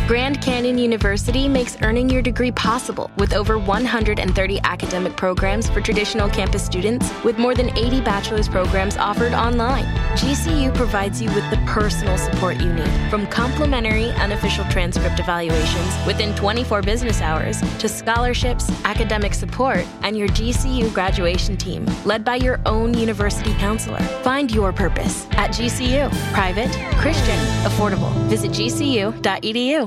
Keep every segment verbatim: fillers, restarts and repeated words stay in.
Grand Canyon University makes earning your degree possible with over one hundred thirty academic programs for traditional campus students with more than eighty bachelor's programs offered online. G C U provides you with the personal support you need, from complimentary unofficial transcript evaluations within twenty-four business hours to scholarships, academic support, and your G C U graduation team, led by your own university counselor. Find your purpose at G C U. Private, Christian, affordable. Visit G C U dot E D U.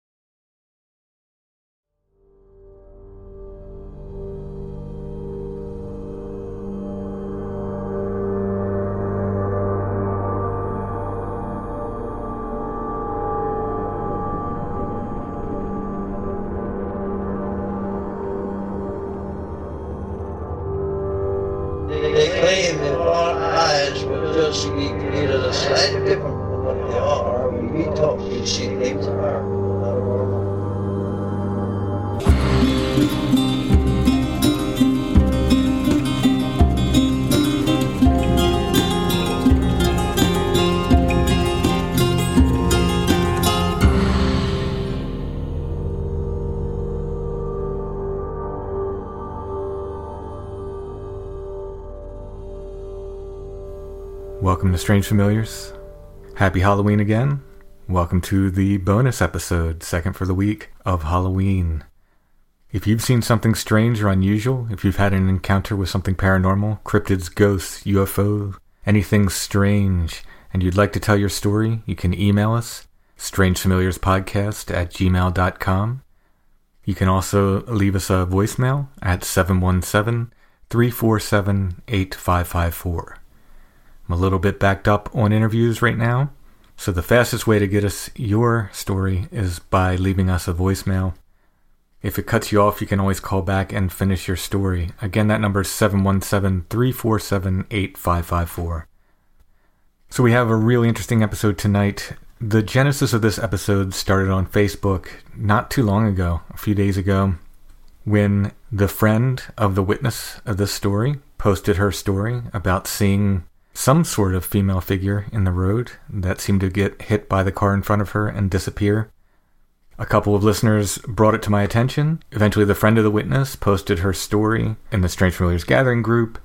They claim that our eyes will just be created a slightly different from what they are. We talk, we see things are not normal. Welcome to Strange Familiars. Happy Halloween again. Welcome to the bonus episode, second for the week, of Halloween. If you've seen something strange or unusual, if you've had an encounter with something paranormal, cryptids, ghosts, U F O, anything strange, and you'd like to tell your story, you can email us, strangefamiliarspodcast at gmail dot com. You can also leave us a voicemail at seven one seven, three four seven, eight five five four. I'm a little bit backed up on interviews right now, so the fastest way to get us your story is by leaving us a voicemail. If it cuts you off, you can always call back and finish your story. Again, that number is seven one seven, three four seven, eight five five four. So we have a really interesting episode tonight. The genesis of this episode started on Facebook not too long ago, a few days ago, when the friend of the witness of this story posted her story about seeing some sort of female figure in the road that seemed to get hit by the car in front of her and disappear. A couple of listeners brought it to my attention. Eventually, the friend of the witness posted her story in the Strange Familiars Gathering group,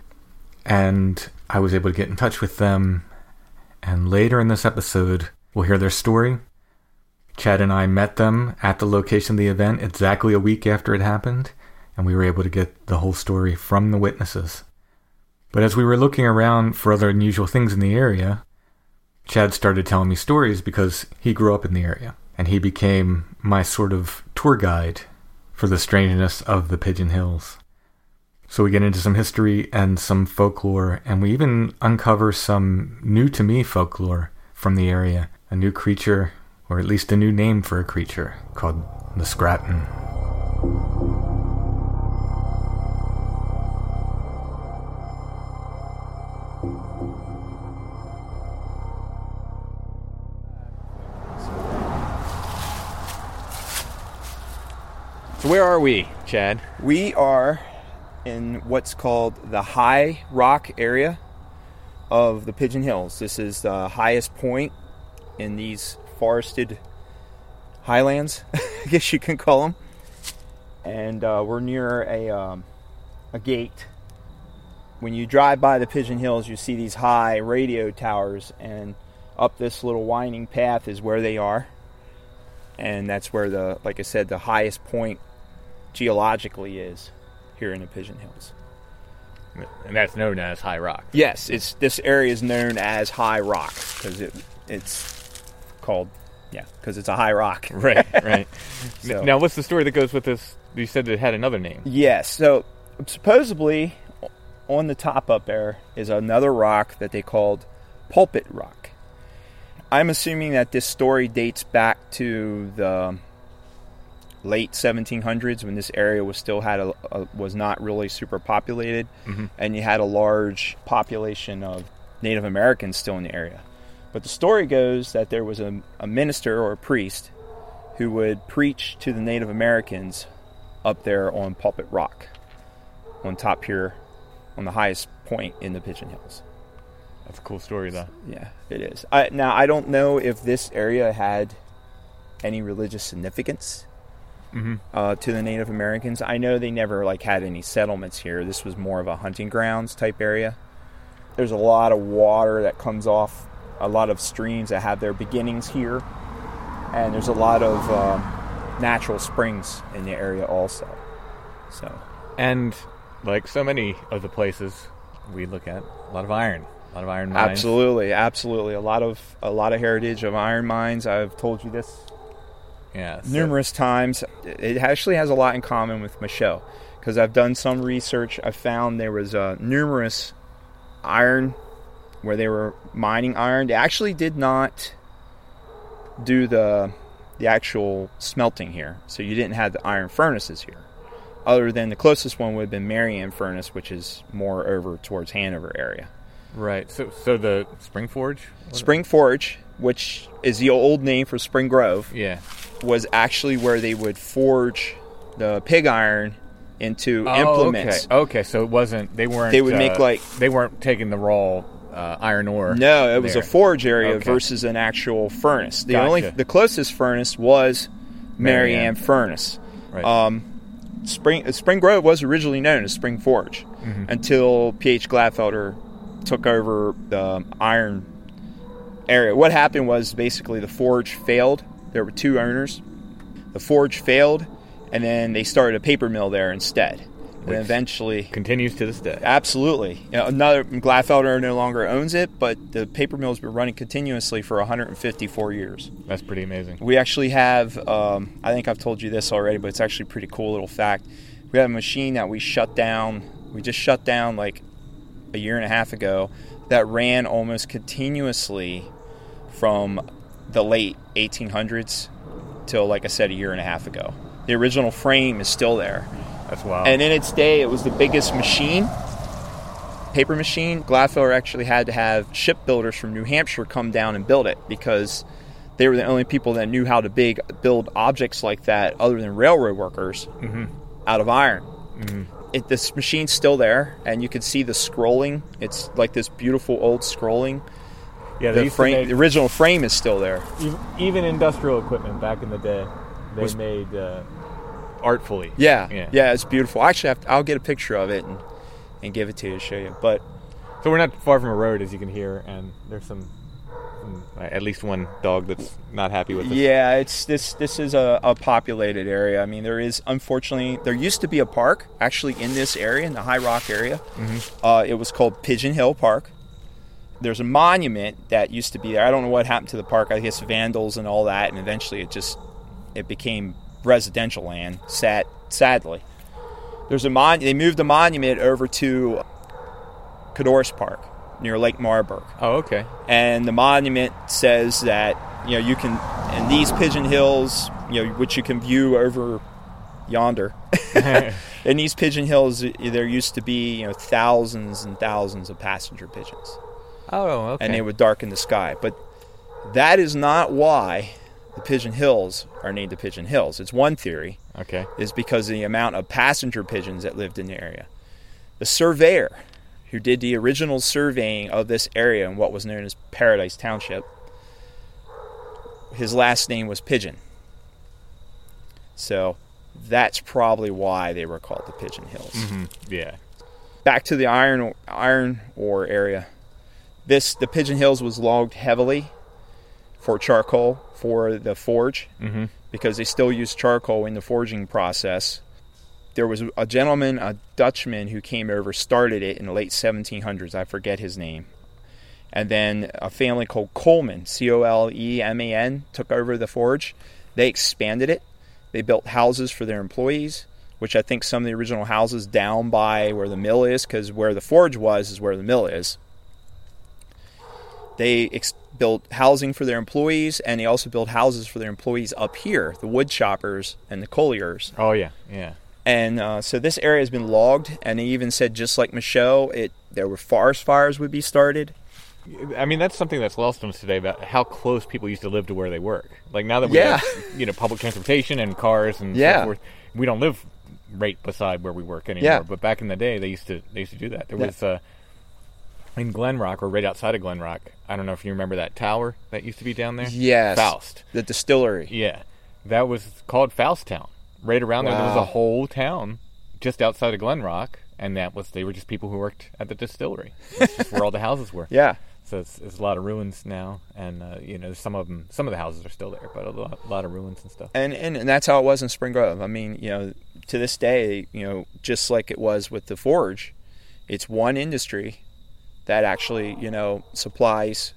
and I was able to get in touch with them. And later in this episode, we'll hear their story. Chad and I met them at the location of the event exactly a week after it happened, and we were able to get the whole story from the witnesses. But as we were looking around for other unusual things in the area, Chad started telling me stories because he grew up in the area, and he became my sort of tour guide for the strangeness of the Pigeon Hills. So we get into some history and some folklore, and we even uncover some new-to-me folklore from the area. A new creature, or at least a new name for a creature, called the Scratton. So where are we, Chad? We are in what's called the High Rock area of the Pigeon Hills. This is the highest point in these forested highlands, I guess you can call them. And uh, we're near a um, a gate. When you drive by the Pigeon Hills, you see these high radio towers, and up this little winding path is where they are. And that's where the, like I said, the highest point geologically is here in the Pigeon Hills. And that's known as High Rock. Yes, it's this area is known as High Rock because it it's called yeah because it's a high rock. Right, right. So, now, what's the story that goes with this? You said it had another name. Yes. So supposedly, on the top up there is another rock that they called Pulpit Rock. I'm assuming that this story dates back to the late seventeen hundreds when this area was still had a, a was not really super populated, mm-hmm. and you had a large population of Native Americans still in the area. But the story goes that there was a, a minister or a priest who would preach to the Native Americans up there on Pulpit Rock, on top here, on the highest point in the Pigeon Hills. That's a cool story, though. Yeah, it is. I, now, I don't know if this area had any religious significance Mm-hmm. uh, to the Native Americans. I know they never like had any settlements here. This was more of a hunting grounds type area. There's a lot of water that comes off, a lot of streams that have their beginnings here, and there's a lot of um, natural springs in the area also. So, And like so many of the places we look at, a lot of iron, a lot of iron mines. absolutely, absolutely, a lot of a lot of heritage of iron mines. I've told you this Yeah. so- numerous times. It actually has a lot in common with Michaux, because I've done some research. I found there was uh, numerous iron where they were mining iron. They actually did not do the the actual smelting here, so you didn't have the iron furnaces here. Other than the closest one would have been Marianne Furnace, which is more over towards Hanover area. Right. So, so the Spring Forge. Was it? Spring Forge, which is the old name for Spring Grove, Yeah. was actually where they would forge the pig iron into Oh, implements. Okay. Okay. So it wasn't. They weren't. They would uh, make, like- They weren't taking the raw uh, iron ore. No, it was there. a forge area Okay. versus an actual furnace. The Gotcha. only the closest furnace was Marianne Marianne. Furnace. Right. Um, Spring Spring Grove was originally known as Spring Forge Mm-hmm. until P H Gladfelder took over the iron area. What happened was basically the forge failed. There were two owners. The forge failed, and then they started a paper mill there instead. And Which- eventually, Continues to this day. absolutely, you know, another Gladfelder no longer owns it, but the paper mill's been running continuously for one hundred fifty-four years. That's pretty amazing. We actually have, um, I think I've told you this already, but it's actually a pretty cool little fact. We have a machine that we shut down, we just shut down like a year and a half ago, that ran almost continuously from the late eighteen hundreds till, like I said, a year and a half ago. The original frame is still there. That's wild. And in its day, it was the biggest machine, paper machine. Gladfelder actually had to have shipbuilders from New Hampshire come down and build it, because they were the only people that knew how to big, build objects like that other than railroad workers Mm-hmm. out of iron. It, this machine's still there, and you can see the scrolling. It's like this beautiful old scrolling. yeah, they The, used frame, to make, the original frame is still there. even, even industrial equipment back in the day, they Was- made uh, artfully. Yeah, Yeah. yeah, it's beautiful. Actually, I have to, I'll get a picture of it and, and give it to you to show you. But So we're not far from a road, as you can hear, and there's some, some uh, at least one dog that's not happy with us. yeah, it's this. This is a, a populated area. I mean, there is, unfortunately, there used to be a park actually in this area, in the High Rock area. Mm-hmm. Uh, it was called Pigeon Hill Park. There's a monument that used to be there. I don't know what happened to the park. I guess vandals and all that, and eventually it just it became residential land. Sad, sadly, there's a mon. They moved the monument over to Cadorus Park near Lake Marburg. Oh, okay. And the monument says that, you know, you can, in these Pigeon Hills, you know, which you can view over yonder, in these Pigeon Hills, there used to be, you know, thousands and thousands of passenger pigeons, Oh, okay. and they would darken the sky. But that is not why the Pigeon Hills are named the Pigeon Hills. It's one theory, Okay. is because of the amount of passenger pigeons that lived in the area. The surveyor who did the original surveying of this area in what was known as Paradise Township, his last name was Pigeon. So that's probably why they were called the Pigeon Hills. Mm-hmm. Yeah. Back to the iron iron ore area. This the Pigeon Hills was logged heavily for charcoal for the forge, Mm-hmm. because they still use charcoal in the forging process. There was a gentleman, a Dutchman, who came over, started it in the late seventeen hundreds. I forget his name. And then a family called Coleman, C O L E M A N, took over the forge. They expanded it. They built houses for their employees, which I think some of the original houses down by where the mill is, because where the forge was is where the mill is. They ex- built housing for their employees, and they also built houses for their employees up here, the wood choppers and the colliers. Oh, yeah. Yeah. And uh, so this area has been logged, and they even said, just like Michaux, it there were forest fires would be started. I mean, that's something that's lost on us today about how close people used to live to where they work. Like, now that we Yeah. have, you know, public transportation and cars and Yeah. so forth, we don't live right beside where we work anymore. Yeah. But back in the day, they used to they used to do that. There Yeah. was uh, in Glen Rock, or right outside of Glen Rock, I don't know if you remember that tower that used to be down there. Yes. Faust. The distillery. Yeah. that was called Fausttown. Right around Wow. there, there was a whole town just outside of Glen Rock, and that was they were just people who worked at the distillery. That's just where all the houses were. Yeah. So it's, it's a lot of ruins now, and uh, you know, some of them, some of the houses are still there, but a lot, a lot of ruins and stuff. And, and and that's how it was in Spring Grove. I mean, you know, to this day, you know, just like it was with the forge, it's one industry that actually, you know, supplies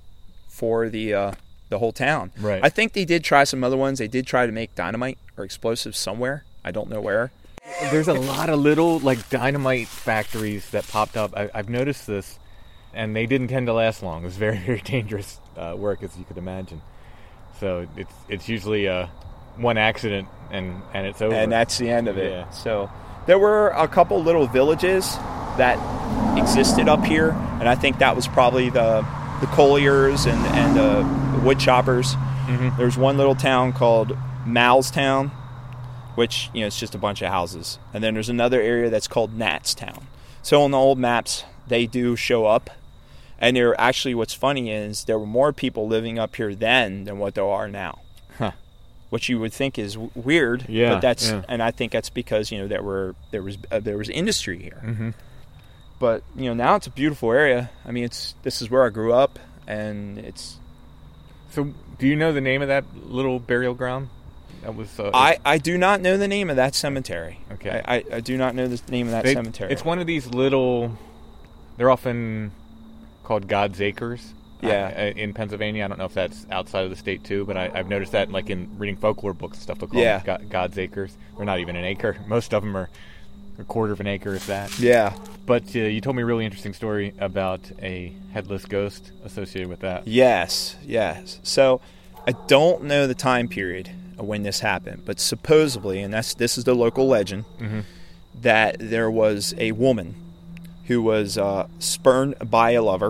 for the uh, the whole town. Right. I think they did try some other ones. They did try to make dynamite or explosives somewhere. I don't know where. There's a lot of little like dynamite factories that popped up. I, I've noticed this, and they didn't tend to last long. It was very, very dangerous uh, work, as you could imagine. So it's it's usually uh, one accident and, and it's over. And that's the end of it. Yeah. So there were a couple little villages that existed up here, and I think that was probably the the colliers and and uh, the wood choppers. Mm-hmm. There's one little town called Malstown, which, you know, it's just a bunch of houses. And then there's another area that's called Natstown. So on the old maps, they do show up. And there actually, what's funny is there were more people living up here then than what there are now. Huh. Which you would think is w- weird, Yeah, but that's yeah. and I think that's because, you know, there were there was uh, there was industry here. Mm-hmm. But, you know, now it's a beautiful area. I mean, it's this is where I grew up, and it's So do you know the name of that little burial ground? That was. Uh, I, I do not know the name of that cemetery. Okay. I, I, I do not know the name of that they- cemetery. It's one of these little. They're often called God's Acres. Yeah. uh, in Pennsylvania. I don't know if that's outside of the state too, but I, I've noticed that like in reading folklore books and stuff. They'll call Yeah. them God, God's Acres. They're not even an acre. Most of them are a quarter of an acre, if that. Yeah. But uh, you told me a really interesting story about a headless ghost associated with that. Yes, yes. So I don't know the time period of when this happened, but supposedly, and that's this is the local legend, Mm-hmm. that there was a woman who was uh, spurned by a lover,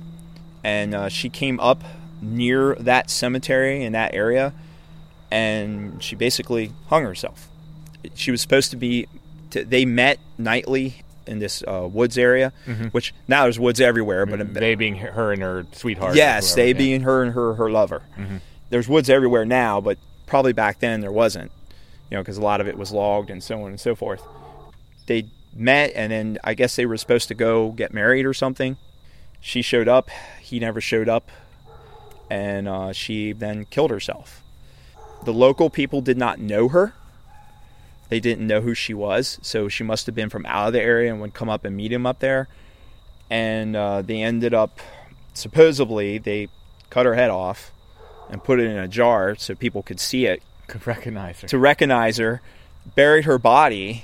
and uh, she came up near that cemetery in that area, and she basically hung herself. She was supposed to be. T- they met nightly in this uh, woods area, Mhm. which now there's woods everywhere, but They being her and her sweetheart. or yes, whoever, they yeah. being her and her her lover. Mhm. There's woods everywhere now, but probably back then there wasn't, you know, because a lot of it was logged and so on and so forth. They met, and then I guess they were supposed to go get married or something. She showed up, he never showed up, and uh, she then killed herself. The local people did not know her. They didn't know who she was, so she must have been from out of the area and would come up and meet him up there. And uh, they ended up, supposedly, they cut her head off and put it in a jar so people could see it Could recognize her. to recognize her, buried her body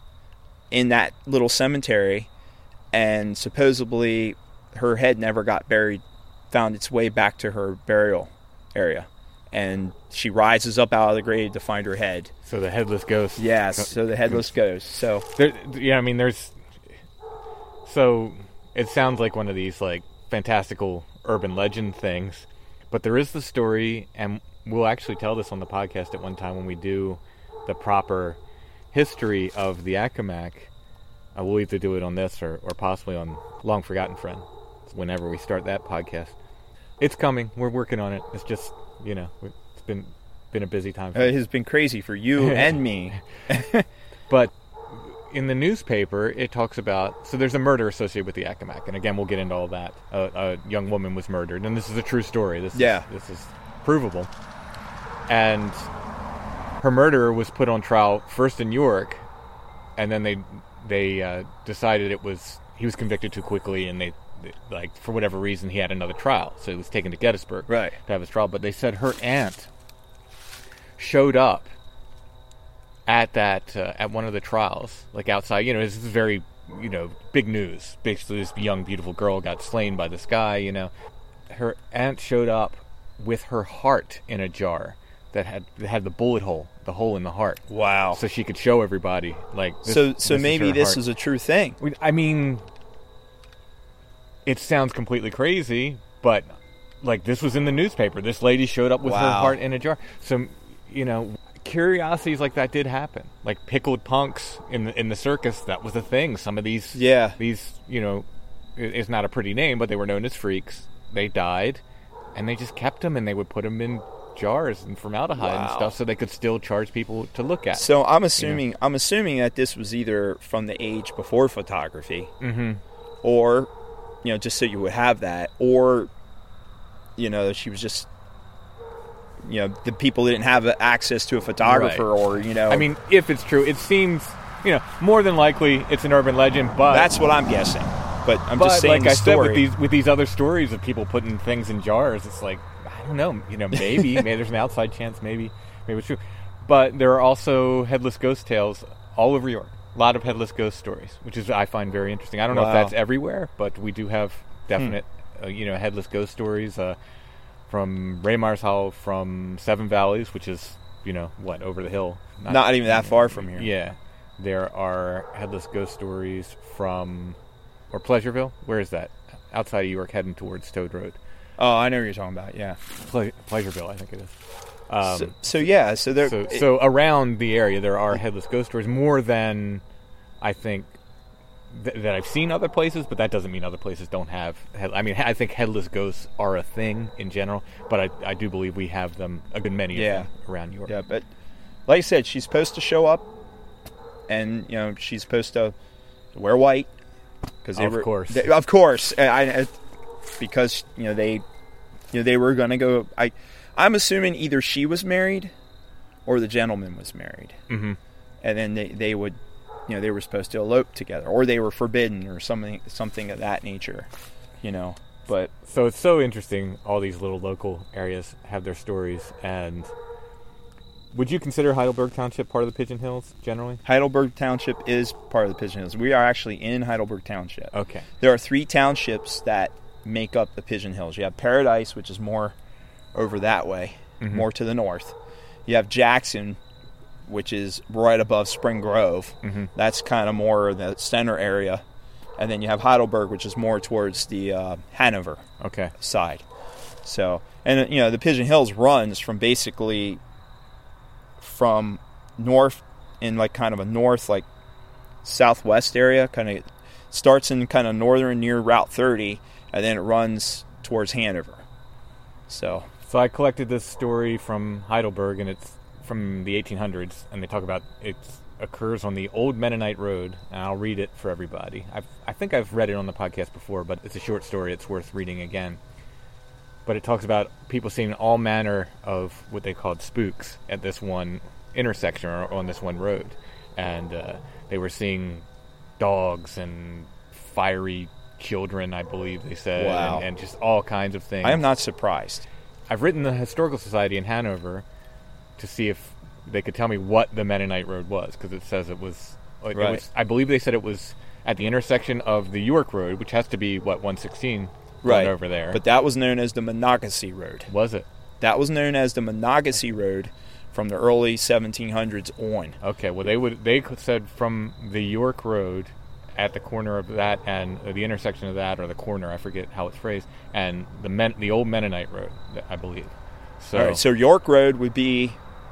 in that little cemetery, and supposedly her head never got buried, found its way back to her burial area. And she rises up out of the grave to find her head. So the headless ghost. Yes, so the headless ghost. So There, yeah, I mean, there's. So it sounds like one of these like fantastical urban legend things, but there is the story, and we'll actually tell this on the podcast at one time when we do the proper history of the Accomack. Uh, we'll either do it on this or, or possibly on Long Forgotten Friend, whenever we start that podcast. It's coming. We're working on it. It's just, you know, it's been been a busy time. For it has been crazy for you and me. But in the newspaper, it talks about... So there's a murder associated with the Accomack. And again, we'll get into all that. A, a young woman was murdered. And this is a true story. This Yeah. is, this is provable. And her murderer was put on trial first in York. And then they they uh, decided it was... He was convicted too quickly. And they, they... Like, for whatever reason, he had another trial. So he was taken to Gettysburg Right. to have his trial. But they said her aunt showed up at that uh, at one of the trials, like outside. You know, this is very, you know, big news. Basically, this young, beautiful girl got slain by this guy. You know, her aunt showed up with her heart in a jar that had that had the bullet hole, the hole in the heart. Wow. So she could show everybody, like. This, So so this maybe is her this heart. is a true thing. I mean, it sounds completely crazy, but like this was in the newspaper. This lady showed up with her Wow. heart in a jar. So, you know, curiosities like that did happen. Like pickled punks in the in the circus, that was a thing. Some of these, Yeah. these, you know, it- it's not a pretty name, but they were known as freaks. They died, and they just kept them, and they would put them in jars and formaldehyde and Wow. stuff, so they could still charge people to look at. So I'm assuming I'm assuming that this was either from the age before photography, Mm-hmm. or you know, just so you would have that, or you know, she was just, you know, the people didn't have access to a photographer, Right. or you know, I mean, if it's true, it seems, you know, more than likely it's an urban legend, but that's what I'm guessing. But I'm but just saying, like the I story. said, with these with these other stories of people putting things in jars, it's like, I don't know, you know, maybe maybe there's an outside chance, maybe maybe it's true, but there are also headless ghost tales all over York. A lot of headless ghost stories, which is I find very interesting. I don't know Wow. if that's everywhere, but we do have definite, uh, you know, headless ghost stories uh, from Raymar's Hollow, from Seven Valleys, which is, you know, what, over the hill. not even that far from here. Yeah. There are headless ghost stories from, or Pleasureville. Where is that? Outside of York, heading towards Toad Road. Oh, I know what you're talking about. Yeah. Ple- Pleasureville, I think it is. Um, so, so yeah, so there. so, it- so around the area, there are headless ghost stories, more than I think th- that I've seen other places, but that doesn't mean other places don't have. Head- I mean, I think headless ghosts are a thing in general, but I, I do believe we have them, a good many Yeah. of them around York. Yeah, but like I said, she's supposed to show up, and you know she's supposed to wear white because Of were, course. they, of course, I, I because you know they, you know they were going to go. I, I'm assuming either she was married, or the gentleman was married, Mm-hmm. and then they, they would, you know, they were supposed to elope together, or they were forbidden, or something something of that nature, you know. But So it's so interesting. All these little local areas have their stories. And would you consider Heidelberg Township part of the Pigeon Hills generally? Heidelberg Township is part of the Pigeon Hills. We are actually in Heidelberg Township. Okay. There are three townships that make up the Pigeon Hills. You have Paradise, which is more over that way, Mhm. more to the north. You have Jackson, which is right above Spring Grove. Mhm. That's kind of more the center area. And then you have Heidelberg, which is more towards the uh, Hanover Okay. side. So, and uh, you know, the Pigeon Hills runs from basically from north in like kind of a north, like southwest area, kind of starts in kind of northern near Route thirty, and then it runs towards Hanover. So, So I collected this story from Heidelberg, and it's from the eighteen hundreds, and they talk about it occurs on the Old Mennonite Road, and I'll read it for everybody. I've, I think I've read it on the podcast before, but it's a short story. It's worth reading again. But it talks about people seeing all manner of what they called spooks at this one intersection or on this one road. And uh, they were seeing dogs and fiery children, I believe they said, Wow. and, and just all kinds of things. I am not surprised. I've written the Historical Society in Hanover to see if they could tell me what the Mennonite Road was, because it says it was, it Right. was. I believe they said it was at the intersection of the York Road, which has to be, what, one sixteen Right over there. But that was known as the Monocacy Road. Was it? That was known as the Monocacy Road from the early seventeen hundreds on. Okay, well, they would. They said from the York Road at the corner of that and uh, the intersection of that, or the corner, I forget how it's phrased, and the Men, the old Mennonite Road, I believe. So, All right, so York Road would be,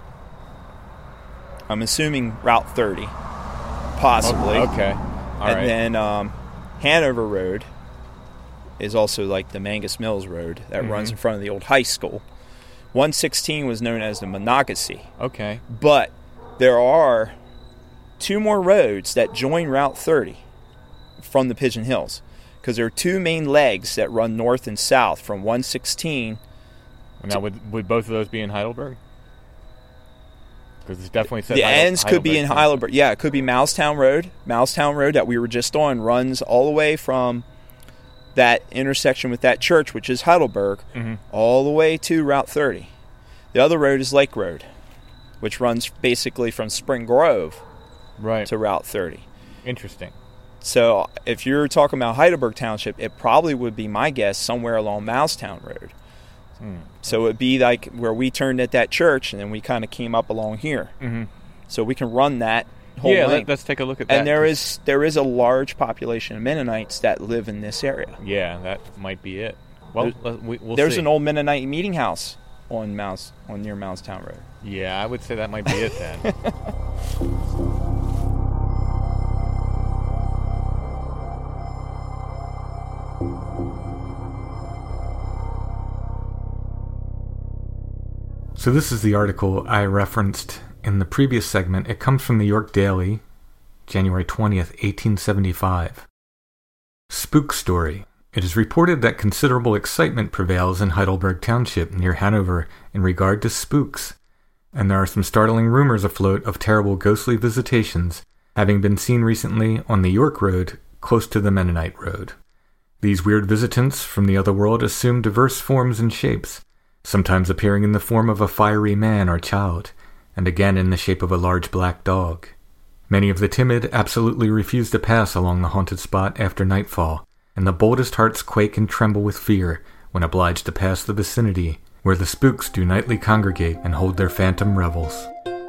I'm assuming, Route thirty, possibly. okay, all and right. then um, Hanover Road is also like the Mangus Mills Road that Mhm. runs in front of the old high school. one sixteen was known as the Monocacy. okay, But there are two more roads that join Route thirty from the Pigeon Hills, because there are two main legs that run north and south from one sixteen. now would would both of those be in Heidelberg? Because it's definitely said The Heidel- ends could be in Township. Heidelberg. Yeah, it could be Mousestown Road. Mousestown Road that we were just on runs all the way from that intersection with that church, which is Heidelberg, Mhm. all the way to Route thirty. The other road is Lake Road, which runs basically from Spring Grove Right. to Route thirty. Interesting. So if you're talking about Heidelberg Township, it probably would be, my guess, somewhere along Mousestown Road. Hmm. So it would be like where we turned at that church, and then we kind of came up along here. Mm-hmm. So we can run that whole Yeah, length. let, let's take a look at that. And there is there is a large population of Mennonites that live in this area. Yeah, that might be it. Well, There's- let- we, we'll There's see. an old Mennonite meeting house on Mouse on near Mousestown Road. Yeah, I would say that might be it then. So this is the article I referenced in the previous segment. It comes from the York Daily, January twentieth, eighteen seventy-five. Spook story. It is reported that considerable excitement prevails in Heidelberg Township near Hanover in regard to spooks, and there are some startling rumors afloat of terrible ghostly visitations having been seen recently on the York Road close to the Mennonite Road. These weird visitants from the other world assume diverse forms and shapes, sometimes appearing in the form of a fiery man or child, and again in the shape of a large black dog. Many of the timid absolutely refuse to pass along the haunted spot after nightfall, and the boldest hearts quake and tremble with fear when obliged to pass the vicinity where the spooks do nightly congregate and hold their phantom revels.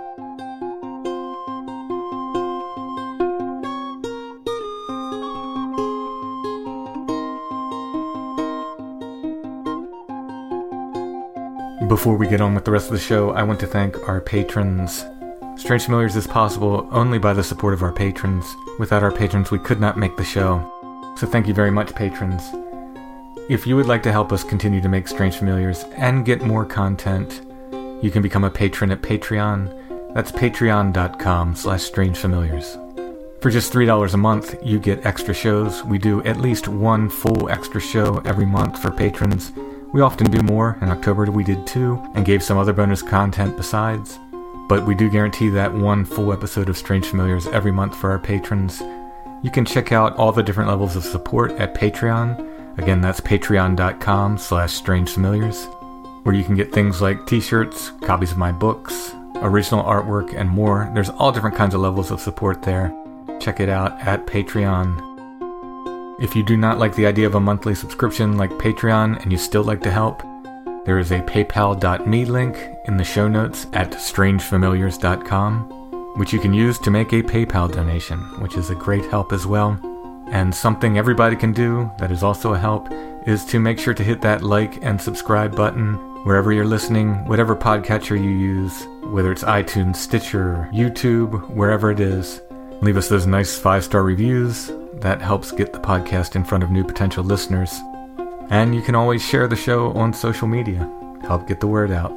Before we get on with the rest of the show, I want to thank our patrons. Strange Familiars is possible only by the support of our patrons. Without our patrons, we could not make the show. So thank you very much, patrons. If you would like to help us continue to make Strange Familiars and get more content, you can become a patron at Patreon. That's patreon.com slash strangefamiliars. For just three dollars a month, you get extra shows. We do at least one full extra show every month for patrons. We often do more. In October we did two, and gave some other bonus content besides. But we do guarantee that one full episode of Strange Familiars every month for our patrons. You can check out all the different levels of support at Patreon. Again, that's patreon.com slash strangefamiliars, where you can get things like t-shirts, copies of my books, original artwork, and more. There's all different kinds of levels of support there. Check it out at Patreon. If you do not like the idea of a monthly subscription like Patreon and you still like to help, there is a paypal.me link in the show notes at strangefamiliars dot com, which you can use to make a PayPal donation, which is a great help as well. And something everybody can do that is also a help is to make sure to hit that like and subscribe button wherever you're listening, whatever podcatcher you use, whether it's iTunes, Stitcher, YouTube, wherever it is. Leave us those nice five-star reviews. That helps get the podcast in front of new potential listeners. And you can always share the show on social media. Help get the word out.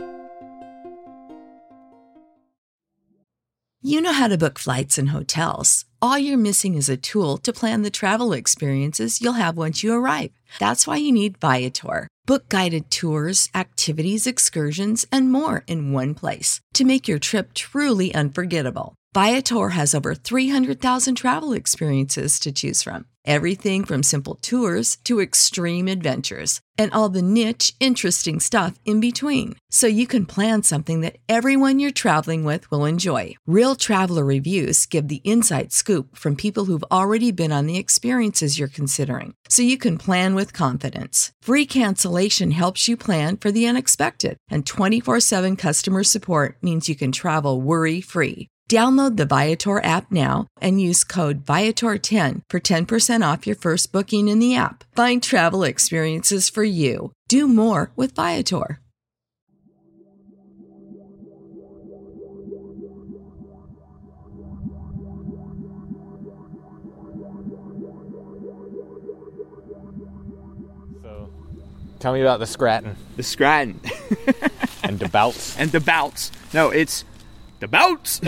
You know how to book flights and hotels. All you're missing is a tool to plan the travel experiences you'll have once you arrive. That's why you need Viator. Book guided tours, activities, excursions, and more in one place to make your trip truly unforgettable. Viator has over three hundred thousand travel experiences to choose from. Everything from simple tours to extreme adventures and all the niche, interesting stuff in between. So you can plan something that everyone you're traveling with will enjoy. Real traveler reviews give the inside scoop from people who've already been on the experiences you're considering. So you can plan with confidence. Free cancellation helps you plan for the unexpected. And twenty-four seven customer support means you can travel worry-free. Download the Viator app now and use code Viator ten for ten percent off your first booking in the app. Find travel experiences for you. Do more with Viator. So, tell me about the Scranton. The Scranton. And the Bouts. And the Bouts. No, it's the Bouts.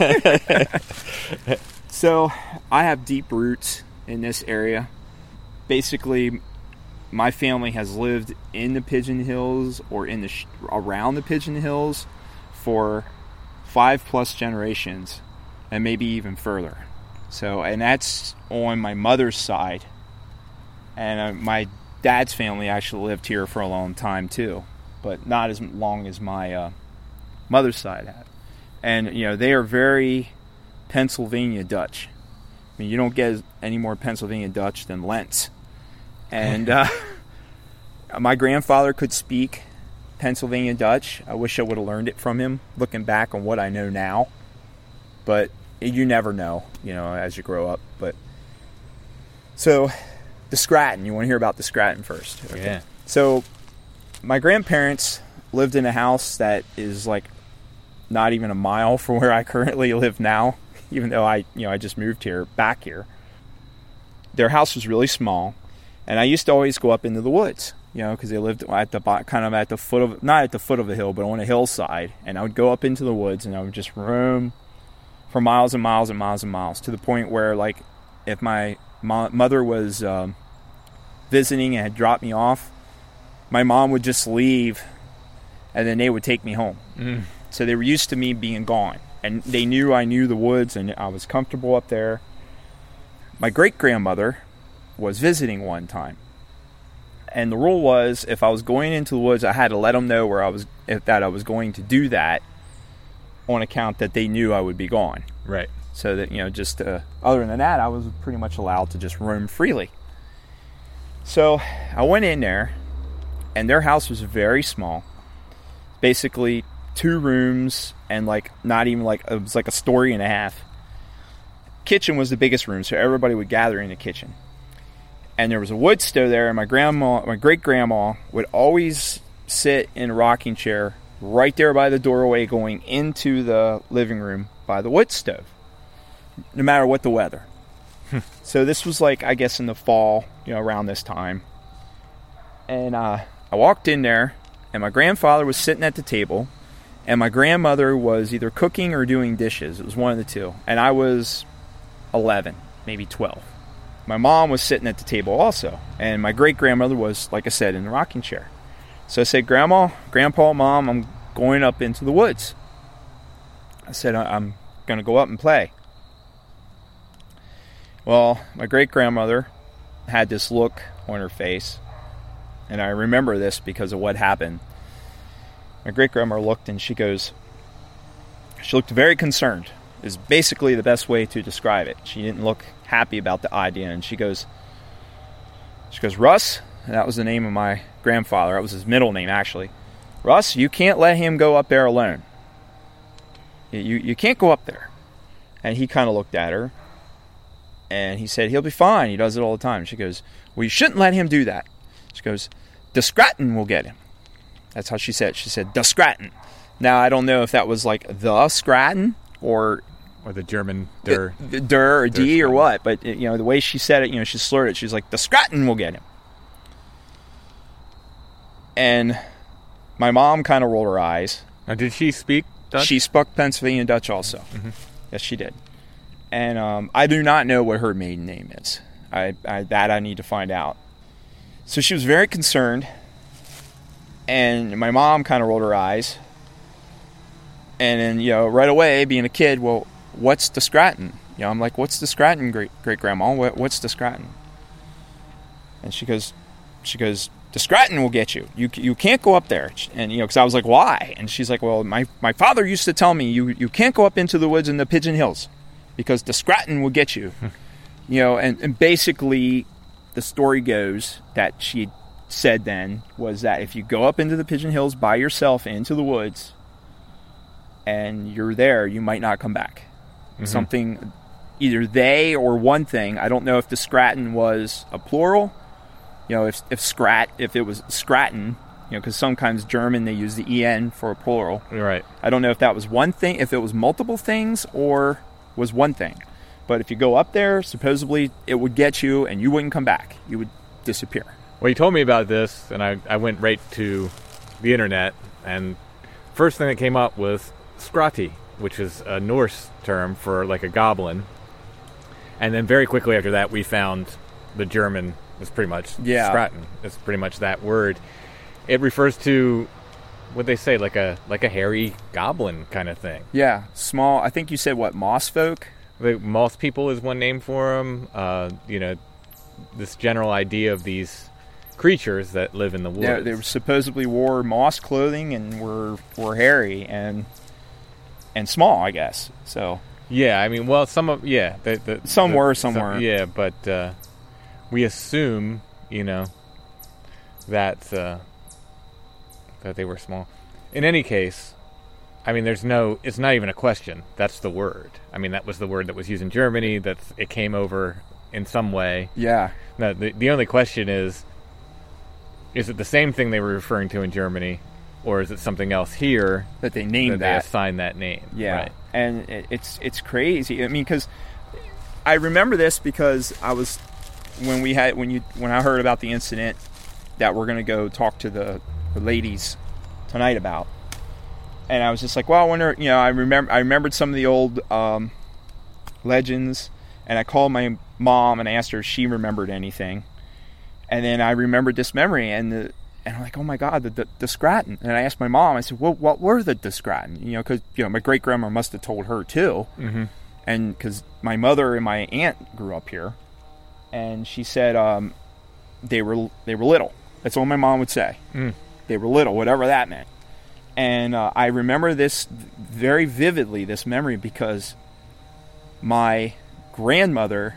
So I have deep roots in this area. Basically, my family has lived in the Pigeon Hills or in the sh- around the Pigeon Hills for five plus generations, and maybe even further. So, and that's on my mother's side. And uh, my dad's family actually lived here for a long time too, but not as long as my uh, mother's side had. And, you know, they are very Pennsylvania Dutch. I mean, you don't get any more Pennsylvania Dutch than Lentz. And uh, my grandfather could speak Pennsylvania Dutch. I wish I would have learned it from him, looking back on what I know now. But you never know, you know, as you grow up. But so, the Scranton. You want to hear about the Scranton first? Okay. Yeah. So, my grandparents lived in a house that is like not even a mile from where I currently live now, even though I, you know, I just moved here, back here. Their house was really small, and I used to always go up into the woods you know, because they lived at the bo- kind of at the foot of, not at the foot of a hill, but on a hillside. And I would go up into the woods and I would just roam for miles and miles and miles and miles, to the point where, like, if my mo- mother was um, visiting and had dropped me off, my mom would just leave and then they would take me home. Mm. So they were used to me being gone, and they knew I knew the woods and I was comfortable up there. My great-grandmother was visiting one time, and the rule was, if I was going into the woods, I had to let them know where I was, if, that I was going to do that, on account that they knew I would be gone. Right. So that, you know, just uh, other than that, I was pretty much allowed to just roam freely. So I went in there, and their house was very small. Basically two rooms and, like, not even like, it was like a story and a half. Kitchen was the biggest room, so everybody would gather in the kitchen. And there was a wood stove there, and my grandma, my great-grandma would always sit in a rocking chair right there by the doorway going into the living room by the wood stove, no matter what the weather. So this was, like, I guess in the fall, you know, around this time. And uh, I walked in there, and my grandfather was sitting at the table, and my grandmother was either cooking or doing dishes. It was one of the two. And I was eleven, maybe twelve. My mom was sitting at the table also, and my great-grandmother was, like I said, in the rocking chair. So I said, Grandma, Grandpa, Mom, I'm going up into the woods. I said, I'm going to go up and play. Well, my great-grandmother had this look on her face, and I remember this because of what happened. My great-grandmother looked, and she goes, she looked very concerned, is basically the best way to describe it. She didn't look happy about the idea, and she goes, she goes, Russ, and that was the name of my grandfather. That was his middle name, actually. Russ, you can't let him go up there alone. You, you can't go up there. And he kind of looked at her, and he said, he'll be fine. He does it all the time. She goes, well, you shouldn't let him do that. She goes, the Scranton will get him. That's how she said it. She said, the Scranton. Now, I don't know if that was like the Scranton or... Or the German der. The, the der or D or what. But, you know, the way she said it, you know, she slurred it. She's like, the Scranton will get him. And my mom kind of rolled her eyes. Now, did she speak Dutch? She spoke Pennsylvania Dutch also. Mm-hmm. Yes, she did. And um, I do not know what her maiden name is. I, I that I need to find out. So she was very concerned. And my mom kind of rolled her eyes. And then, you know, right away, being a kid, well, what's the Scranton? You know, I'm like, what's the Scranton, great great grandma? What, what's the Scranton? And she goes, she goes, the Scranton will get you. You you can't go up there. And, you know, because I was like, why? And she's like, well, my, my father used to tell me you, you can't go up into the woods in the Pigeon Hills because the Scranton will get you. You know, and, and basically the story goes that she said then was that if you go up into the Pigeon Hills by yourself into the woods and you're there, you might not come back. Mm-hmm. Something, either they or one thing. I don't know if the Scranton was a plural. You know, if if Scrat, if it was Scranton, you know, because sometimes German they use the en for a plural. Right. I don't know if that was one thing, if it was multiple things, or was one thing. But if you go up there, supposedly it would get you, and you wouldn't come back. You would disappear. Well, you told me about this, and I I went right to the internet, and first thing that came up was Skrati, which is a Norse term for like a goblin. And then very quickly after that, we found the German was pretty much yeah. Scranton. It's pretty much that word. It refers to what they say, like a like a hairy goblin kind of thing. Yeah, small. I think you said what, moss folk? The moss people is one name for them. Uh, you know, this general idea of these creatures that live in the woods. Yeah, they supposedly wore moss clothing and were were hairy and and small, I guess. So yeah, I mean, well, some of yeah, the, the, some the, were, some, some weren't. Yeah, but uh, we assume, you know, that uh, that they were small. In any case, I mean, there's no, it's not even a question. That's the word. I mean, that was the word that was used in Germany. That it came over in some way. Yeah. No, the the only question is, is it the same thing they were referring to in Germany, or is it something else here that they named that, that? They assigned that name? Yeah. Right. And it, it's it's crazy. I mean, because I remember this because I was when we had when you when I heard about the incident that we're going to go talk to the, the ladies tonight about. And I was just like, well, I wonder, you know, I remember I remembered some of the old um, legends, and I called my mom and asked her if she remembered anything. And then I remembered this memory, and the, and I'm like, oh my God, the, the, the Scranton. And I asked my mom, I said, well, what were the, the Scranton? You know, because, you know, my great-grandma must have told her too. Mm-hmm. And because my mother and my aunt grew up here. And she said um, they were they were little. That's all my mom would say. Mm. They were little, whatever that meant. And uh, I remember this very vividly, this memory, because my grandmother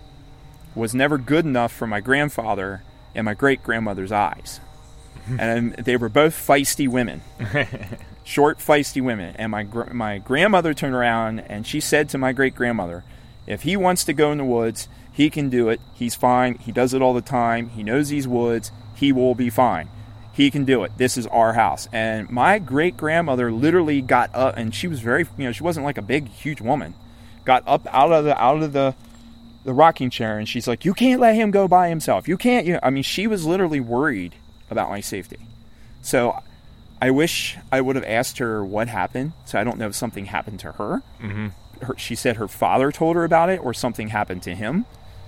was never good enough for my grandfather and my great-grandmother's eyes. And they were both feisty women. Short, feisty women. And my gr- my grandmother turned around and she said to my great-grandmother, if he wants to go in the woods, he can do it. He's fine. He does it all the time. He knows these woods. He will be fine. He can do it. This is our house. And my great-grandmother literally got up, and she was very, you know, she wasn't like a big, huge woman. Got up out of the out of the the rocking chair, and she's like, you can't let him go by himself. You can't. You know, I mean, she was literally worried about my safety. So I wish I would have asked her what happened. So I don't know if something happened to her. Mm-hmm. Her, she said her father told her about it, or something happened to him.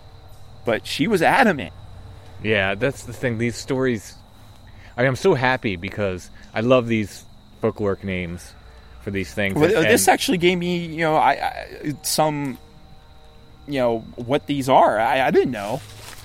But she was adamant. Yeah, that's the thing. These stories, I mean, I'm so happy because I love these folkloric names for these things. Well, and, this actually gave me, you know, I, I some, you know, what these are. I, I didn't know.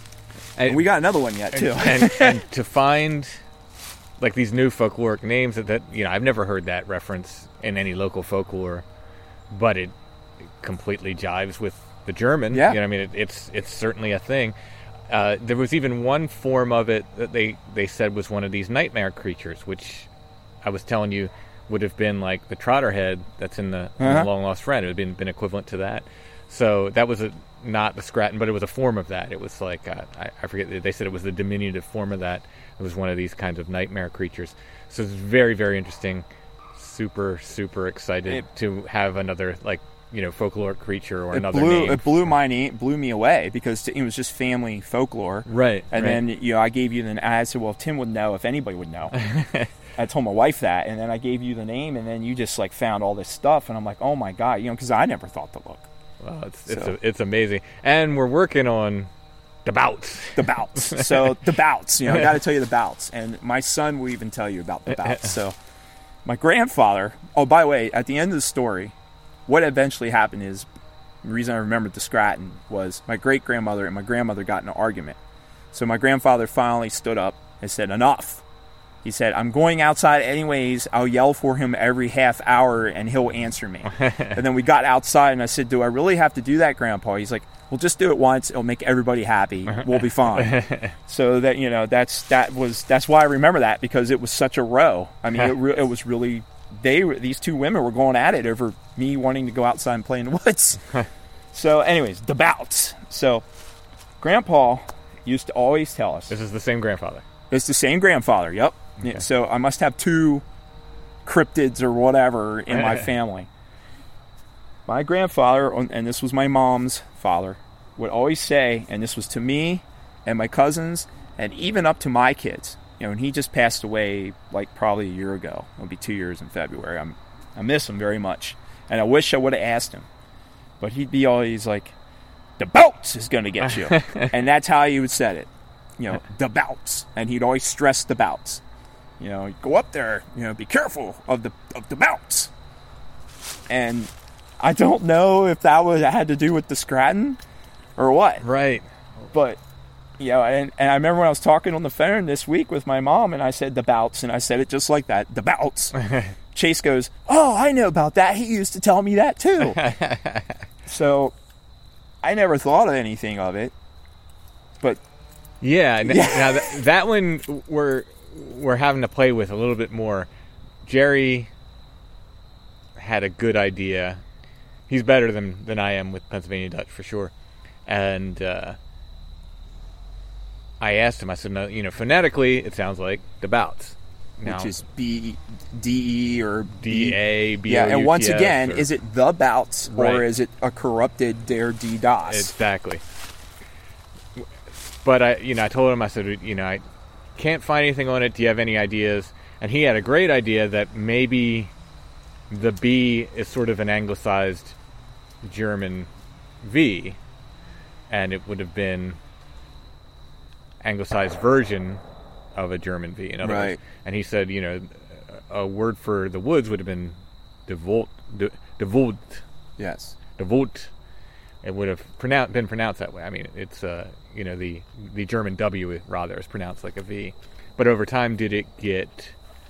And we got another one yet too. and, and, and to find like these new folkloric names that, that you know, I've never heard that reference in any local folklore, but it, it completely jives with the German. Yeah. You know, I mean, it, it's it's certainly a thing. Uh, there was even one form of it that they, they said was one of these nightmare creatures, which I was telling you would have been like the Trotterhead that's in the, uh-huh. in the Long Lost Friend. It would have been, been equivalent to that. So that was a, not the Scranton, but it was a form of that. It was like, uh, I, I forget, they said it was the diminutive form of that. It was one of these kinds of nightmare creatures. So it's very, very interesting. Super, super excited it, to have another, like, you know, folkloric creature or it another blew, name. It blew my name, blew me away because it was just family folklore. Right. And right. then, you know, I gave you the, and I said, well, Tim would know if anybody would know. I told my wife that, and then I gave you the name, and then you just, like, found all this stuff, and I'm like, oh, my God, you know, because I never thought to look. Well, it's so. it's, a, it's amazing. And we're working on the bouts. The bouts. So, the bouts, you know, I got to tell you the bouts. And my son will even tell you about the bouts. So, my grandfather, oh, by the way, at the end of the story, what eventually happened is, the reason I remembered the Scranton was my great-grandmother and my grandmother got in an argument. So my grandfather finally stood up and said, enough. He said, I'm going outside anyways. I'll yell for him every half hour and he'll answer me. And then we got outside and I said, do I really have to do that, Grandpa? He's like, well, just do it once. It'll make everybody happy. We'll be fine. So that, you know, that's that was that's why I remember that, because it was such a row. I mean, it, re- it was really, they these two women were going at it over me wanting to go outside and play in the woods. So anyways, the bouts. So Grandpa used to always tell us. This is the same grandfather. It's the same grandfather, yep. Okay. So I must have two cryptids or whatever in my family. My grandfather, and this was my mom's father, would always say, and this was to me and my cousins and even up to my kids, you know, and he just passed away like probably a year ago. It'll be two years in February. I'm, I miss him very much. And I wish I would have asked him. But he'd be always like, the bouts is going to get you. And that's how he would say it. You know, the bouts. And he'd always stress the bouts. You know, go up there, you know, be careful of the of the bouts. And I don't know if that was had to do with the Scranton or what. Right. But, you know, and, and I remember when I was talking on the phone this week with my mom, and I said the bouts, and I said it just like that, the bouts. Chase goes, oh, I know about that. He used to tell me that too. So I never thought of anything of it. But yeah, yeah. Now that, that one we're we're having to play with a little bit more. Jerry had a good idea. He's better than than I am with Pennsylvania Dutch for sure. And uh, I asked him. I said, "No, you know, phonetically, it sounds like the bouts." Now, which is B D E or D A B. Yeah, and once again, or, is it the bouts right. or is it a corrupted der D DOS? Exactly. But I, you know, I told him, I said, you know, I, can't find anything on it. Do you have any ideas? And he had a great idea that maybe the B is sort of an anglicized German V, and it would have been anglicized version of a German V. In other Right. words, and he said, you know, a word for the woods would have been de Volt, de, de Volt, Yes. de Volt. It would have pronoun- been pronounced that way. I mean, it's uh, you know, the the German W rather is pronounced like a V, but over time, did it get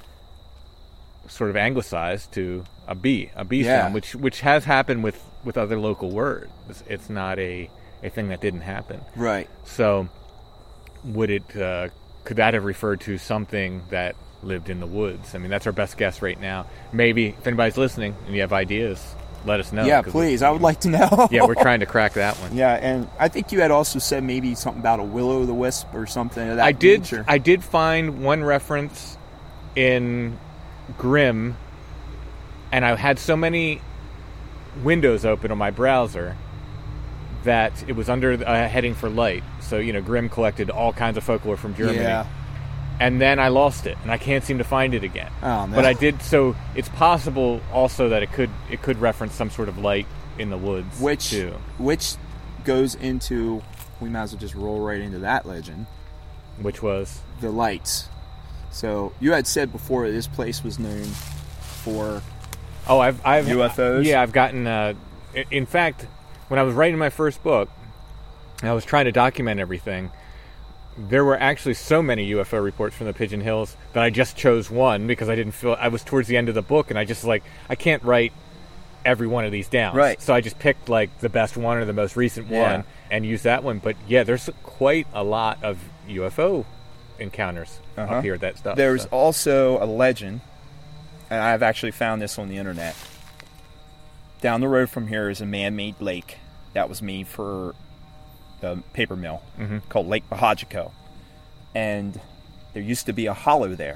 sort of anglicized to a B, a B Yeah. sound, which which has happened with, with other local words. It's, it's not a, a thing that didn't happen. Right. So, would it uh, could that have referred to something that lived in the woods? I mean, that's our best guess right now. Maybe if anybody's listening and you have ideas, let us know. Yeah, 'cause please. we- I would like to know. Yeah, we're trying to crack that one. Yeah, and I think you had also said maybe something about a will-o'-the-wisp or something of that I did. nature. I did find one reference in Grimm, and I had so many windows open on my browser that it was under a heading for light. So, you know, Grimm collected all kinds of folklore from Germany. Yeah. And then I lost it, and I can't seem to find it again. Oh, no. But I did. So it's possible also that it could it could reference some sort of light in the woods, Which too. which goes into, we might as well just roll right into that legend, Which was the lights. So you had said before this place was known for oh, I've I've U F Os? Yeah, I've gotten. Uh, i- in fact, when I was writing my first book, and I was trying to document everything. There were actually so many U F O reports from the Pigeon Hills that I just chose one because I didn't feel I was towards the end of the book, and I just like I can't write every one of these down. Right. So I just picked like the best one or the most recent Yeah. one and used that one. But yeah, there's quite a lot of U F O encounters Uh-huh. up here. That stuff. There's so. also a legend, and I've actually found this on the internet. Down the road from here is a man-made lake that was made for the paper mill Mm-hmm. called Lake Bahajico. And there used to be a hollow there.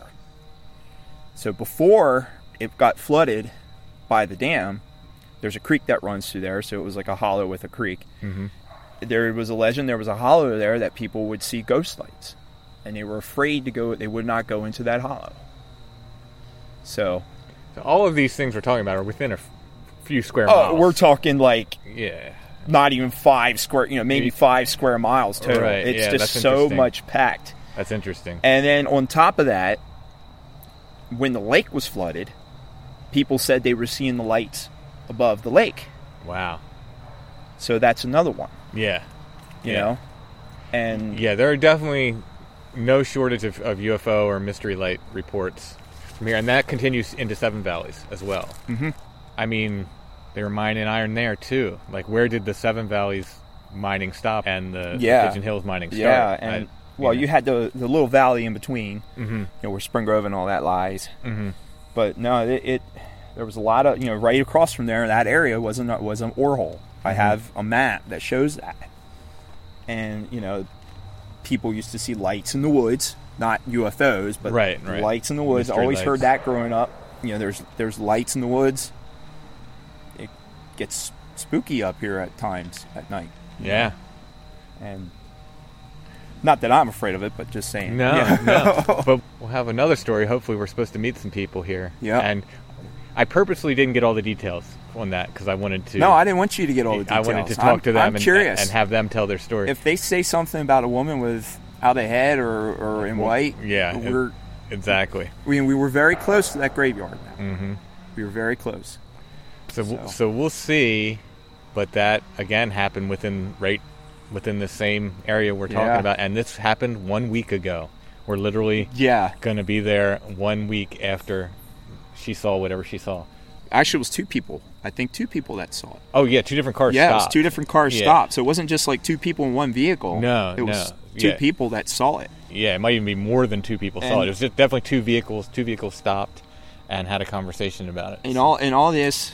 So before it got flooded by the dam, there's a creek that runs through there, so it was like a hollow with a creek. Mm-hmm. There was a legend, there was a hollow there that people would see ghost lights. And they were afraid to go, they would not go into that hollow. So, So all of these things we're talking about are within a f- few square oh, miles. we're talking like yeah. not even five square, you know, maybe five square miles total. Right, It's yeah, just that's so interesting. much packed. That's interesting. And then on top of that, when the lake was flooded, people said they were seeing the lights above the lake. Wow. So that's another one, Yeah. you Yeah. know? And Yeah, there are definitely no shortage of, of U F O or mystery light reports from here, and that continues into Seven Valleys as well. Mhm. I mean, they were mining iron there too. Like, where did the Seven Valleys mining stop and the Yeah. Pigeon Hills mining start? yeah, and I- well, know. you had the the little valley in between, Mhm. you know, where Spring Grove and all that lies. Mhm. But no, it, it there was a lot of, you know, right across from there, that area was an was an ore hole. I Mm-hmm. have a map that shows that, and you know, people used to see lights in the woods, not U F Os, but Right, right. lights in the woods. I Mystery always heard lights. that growing up. You know, there's there's lights in the woods. It gets spooky up here at times at night. Yeah. And not that I'm afraid of it, but just saying. No, Yeah. no. But we'll have another story. Hopefully, we're supposed to meet some people here. Yeah. And I purposely didn't get all the details on that because I wanted to. No, I didn't want you to get all the I details. wanted to talk I'm- to them I'm and, curious. and have them tell their story. If they say something about a woman without a head or, or in white, yeah, it- we're exactly. we, we were very close to that graveyard. Now. Mm-hmm. We were very close. So, So. so so we'll see, but that again happened within right within the same area we're talking Yeah. about, and this happened one week ago. We're literally Yeah, going to be there one week after she saw whatever she saw. actually, it was two people. I think two people that saw it. Oh yeah, two different cars. yeah, it was stopped. two different cars Yeah. stopped. So it wasn't just like two people in one vehicle. No, it was no. two Yeah. people that saw it. Yeah, it might even be more than two people saw And- it. It was just definitely two vehicles. Two vehicles stopped and had a conversation about it. And all and all this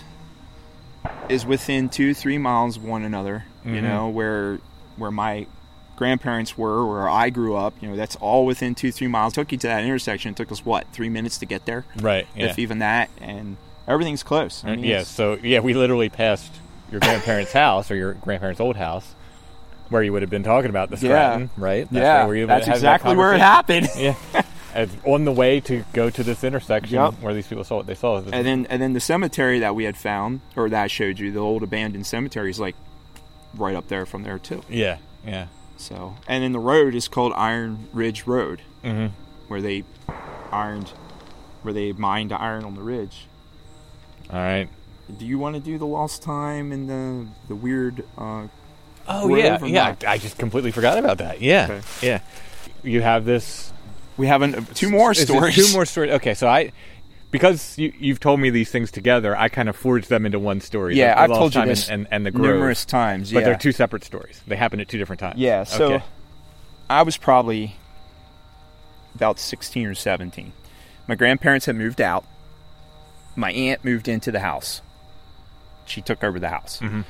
is within two, three miles of one another. You Mhm. know, where where my grandparents were, where I grew up. You know, that's all within two, three miles. It took you to that intersection. It took us what, three minutes to get there, Right. Yeah. if even that. And everything's close. I mean, yeah. it's- So yeah, we literally passed your grandparents' house or your grandparents' old house where you would have been talking about the Yeah. Stratton, right? That's yeah, where you that's had that exactly where it conversation. happened. Yeah. And on the way to go to this intersection Yep. where these people saw what they saw. And then, and then the cemetery that we had found, or that I showed you, the old abandoned cemetery, is like right up there from there too. Yeah, yeah. So, and then the road is called Iron Ridge Road, Mm-hmm. where they ironed, where they mined iron on the ridge. All right. Do you want to do the lost time and the the weird? Uh, Oh, grove yeah, or yeah. not? I, I just completely forgot about that. Yeah, Okay. yeah. You have this... We have an, two more Is it stories. Two more stories. Okay, so I... Because you, you've told me these things together, I kind of forged them into one story. Yeah, the, the I've Lost told you Time this and, and, and the Grove. numerous times. But Yeah, they're two separate stories. They happen at two different times. Yeah, so Okay. I was probably about sixteen or seventeen. My grandparents had moved out. My aunt moved into the house. She took over the house. Mhm.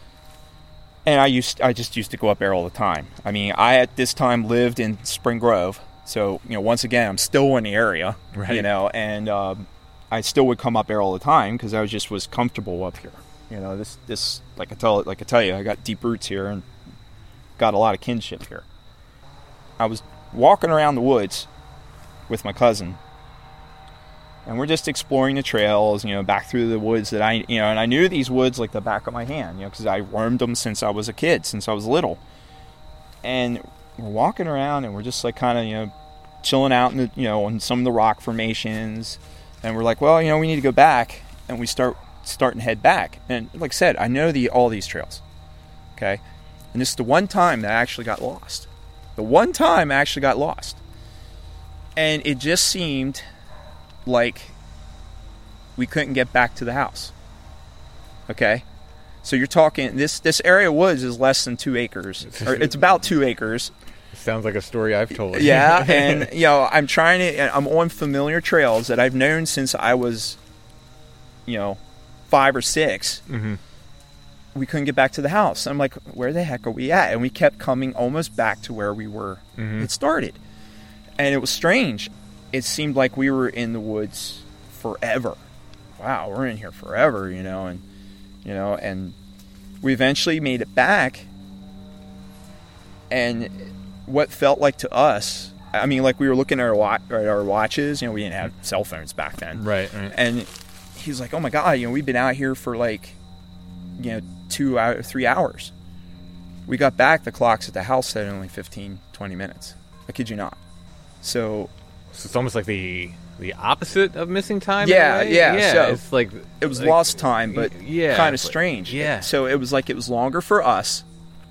And I used I just used to go up there all the time. I mean, I at this time lived in Spring Grove. So, you know, once again, I'm still in the area, Right. you know, and um, I still would come up there all the time because I was just was comfortable up here. You know, this this like I tell like I tell you, I got deep roots here and got a lot of kinship here. I was walking around the woods with my cousin, and we're just exploring the trails, you know, back through the woods that I, you know, and I knew these woods like the back of my hand, you know, because I roamed them since I was a kid, since I was little. And we're walking around, and we're just like kind of, you know, chilling out in the, you know, on some of the rock formations, and we're like, well, you know, we need to go back, and we start start and head back. And like I said, I know the all these trails, okay, and this is the one time that I actually got lost. The one time I actually got lost, and it just seemed like we couldn't get back to the house. Okay, so you're talking this this area of woods is less than two acres, or it's about two acres. Sounds like a story I've told. Yeah, and you know, I'm trying to. I'm on familiar trails that I've known since I was, you know, five or six. Mm-hmm. We couldn't get back to the house. I'm like, where the heck are we at? And we kept coming almost back to where we were. Mm-hmm. It started, and it was strange. It seemed like we were in the woods forever. Wow, we're in here forever, you know, and you know, and we eventually made it back. And what felt like to us, I mean, like we were looking at our watch, at our watches. You know, we didn't have cell phones back then, Right, right. and he was like, "Oh my God, you know, we've been out here for like, you know, two hours, three hours. We got back, the clocks at the house said only fifteen, twenty minutes. I kid you not. So So it's almost like the the opposite of missing time. in a Yeah, way? yeah, yeah. so it's like it was like- lost time, but yeah, kind of but- strange. yeah. So it was like it was longer for us.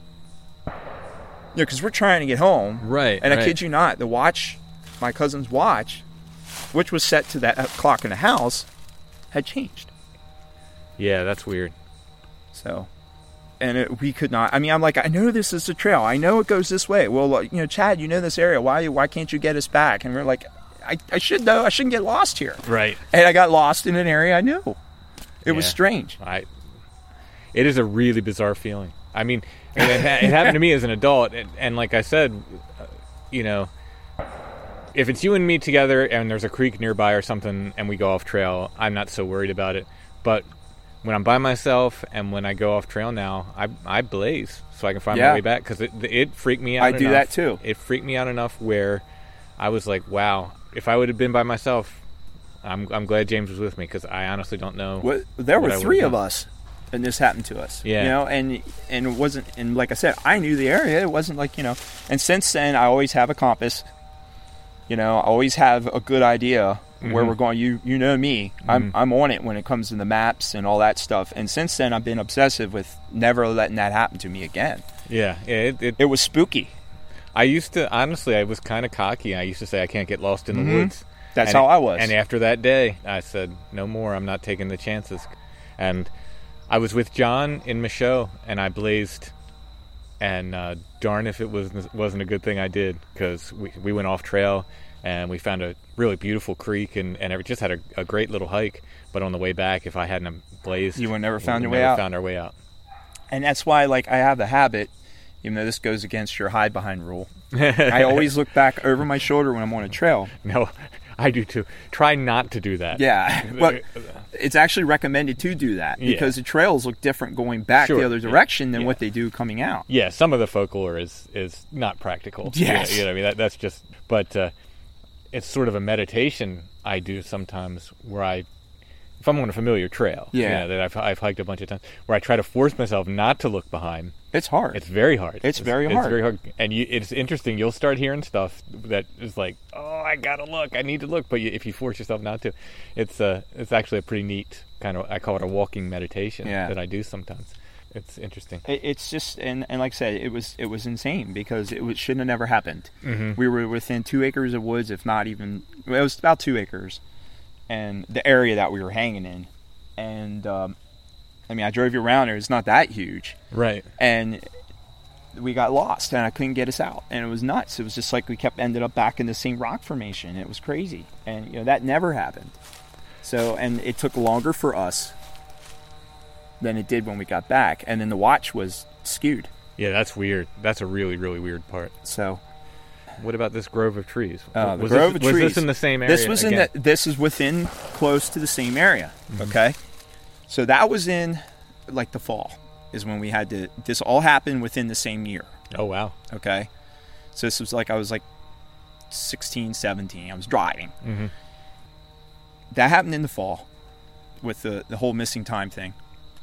You know, because we're trying to get home. Right, And I right. kid you not, the watch, my cousin's watch, which was set to that clock in the house, had changed. Yeah, that's weird. So, and it, we could not. I mean, I'm like, I know this is the trail. I know it goes this way. Well, like, you know, Chad, you know this area. Why, why can't you get us back? And we're like, I, I should know. I shouldn't get lost here. Right. And I got lost in an area I knew. It was Yeah. strange. I. It is a really bizarre feeling. I mean, and it, ha- it happened to me as an adult, and, and like I said, uh, you know, if it's you and me together, and there's a creek nearby or something, and we go off trail, I'm not so worried about it. But when I'm by myself, and when I go off trail now, I I blaze so I can find Yeah. my way back, because it it freaked me out. I do enough. that too. It freaked me out enough where I was like, wow, if I would have been by myself, I'm I'm glad James was with me, because I honestly don't know. What, there what were I three would've of done. us, and this happened to us. Yeah. You know, and and it wasn't, and like I said, I knew the area. It wasn't like, you know, and since then, I always have a compass. You know, I always have a good idea where Mhm. we're going. You you know me. I'm Mhm. I'm on it when it comes to the maps and all that stuff. And since then, I've been obsessive with never letting that happen to me again. Yeah, yeah. It, it, It was spooky. I used to, honestly, I was kind of cocky. I used to say I can't get lost in the Mhm. woods. That's And how it- I was. And after that day, I said, no more. I'm not taking the chances. And I was with John in Michaud, and I blazed. And uh, darn if it was, wasn't a good thing I did, because we, we went off trail, and we found a really beautiful creek, and, and it just had a, a great little hike. But on the way back, if I hadn't have blazed, You would never we found would your way never out. found our way out. And that's why, like, I have the habit, even though this goes against your hide behind rule, I always look back over my shoulder when I'm on a trail. No, I do too. Try not to do that. Yeah, but it's actually recommended to do that because yeah. the trails look different going back sure. the other direction than yeah. what they do coming out. Yeah, some of the folklore is is not practical. Yes, you know, you know what I mean that, that's just. But uh, it's sort of a meditation I do sometimes where I. If I'm on a familiar trail, yeah, you know, that I've, I've hiked a bunch of times, where I try to force myself not to look behind. It's hard. It's very hard. It's, it's very hard. It's very hard. And you, it's interesting. You'll start hearing stuff that is like, oh, I gotta look. I need to look. But you, if you force yourself not to, it's uh, it's actually a pretty neat kind of. I call it a walking meditation yeah. that I do sometimes. It's interesting. It, it's just and, and like I said, it was it was insane because it was, shouldn't have never happened. Mm-hmm. We were within two acres of woods, if not even. It was about two acres, and the area that we were hanging in. And, um, I mean, I drove you around there. It's not that huge. Right. And we got lost, and I couldn't get us out. And it was nuts. It was just like we kept ended up back in the same rock formation. It was crazy. And, you know, that never happened. So, and it took longer for us than it did when we got back. And then the watch was skewed. Yeah, that's weird. That's a really, really weird part. So... What about this grove of trees? Uh, the was grove this, of trees. Was this in the same area? This was again? in the, This is within close to the same area. Mm-hmm. Okay, so that was in like the fall is when we had to. This all happened within the same year. Oh wow. Okay, so this was like I was like sixteen, seventeen. I was driving. Mm-hmm. That happened in the fall with the the whole missing time thing.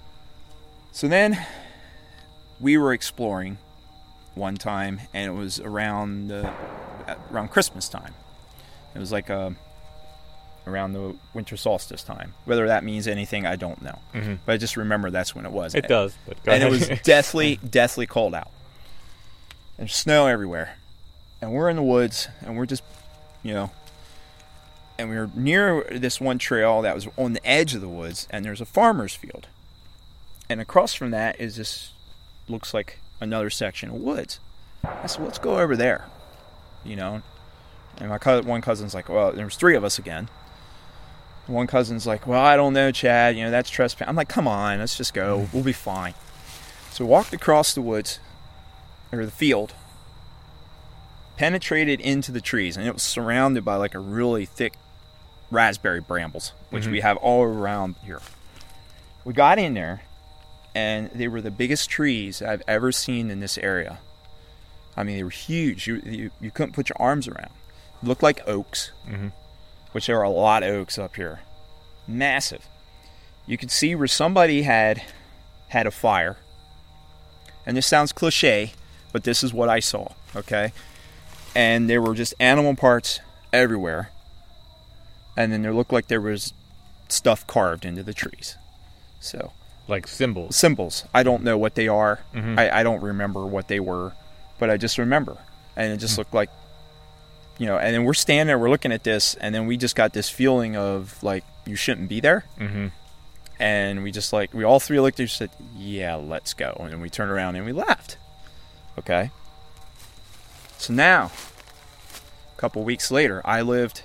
So then we were exploring one time, and it was around the around Christmas time. It was like a, around the winter solstice time. Whether that means anything, I don't know. Mm-hmm. But I just remember that's when it was. It does. But go and ahead. It was deathly, deathly cold out. There's snow everywhere, and we're in the woods, and we're just, you know, and we were near this one trail that was on the edge of the woods, and there's a farmer's field, and across from that is this looks like another section of woods. I said, let's go over there, you know. And my cousin, one cousin's like, well, there was three of us again. One cousin's like, well, I don't know, Chad, you know, that's trespass. I'm like, come on, let's just go. We'll be fine. So we walked across the woods, or the field, penetrated into the trees, and it was surrounded by like a really thick raspberry brambles, which mm-hmm. we have all around here. We got in there, and they were the biggest trees I've ever seen in this area. I mean, they were huge. You you, you couldn't put your arms around. It looked like oaks, mm-hmm. which there are a lot of oaks up here. Massive. You could see where somebody had had a fire. And this sounds cliche, but this is what I saw, okay? And there were just animal parts everywhere. And then there looked like there was stuff carved into the trees. So... Like symbols. Symbols. I don't know what they are. Mm-hmm. I, I don't remember what they were, but I just remember. And it just mm-hmm. looked like, you know, and then we're standing there, we're looking at this, and then we just got this feeling of, like, you shouldn't be there. Mm-hmm. And we just, like, we all three looked at each other and said, yeah, let's go. And then we turned around and we left. Okay? So now, a couple weeks later, I lived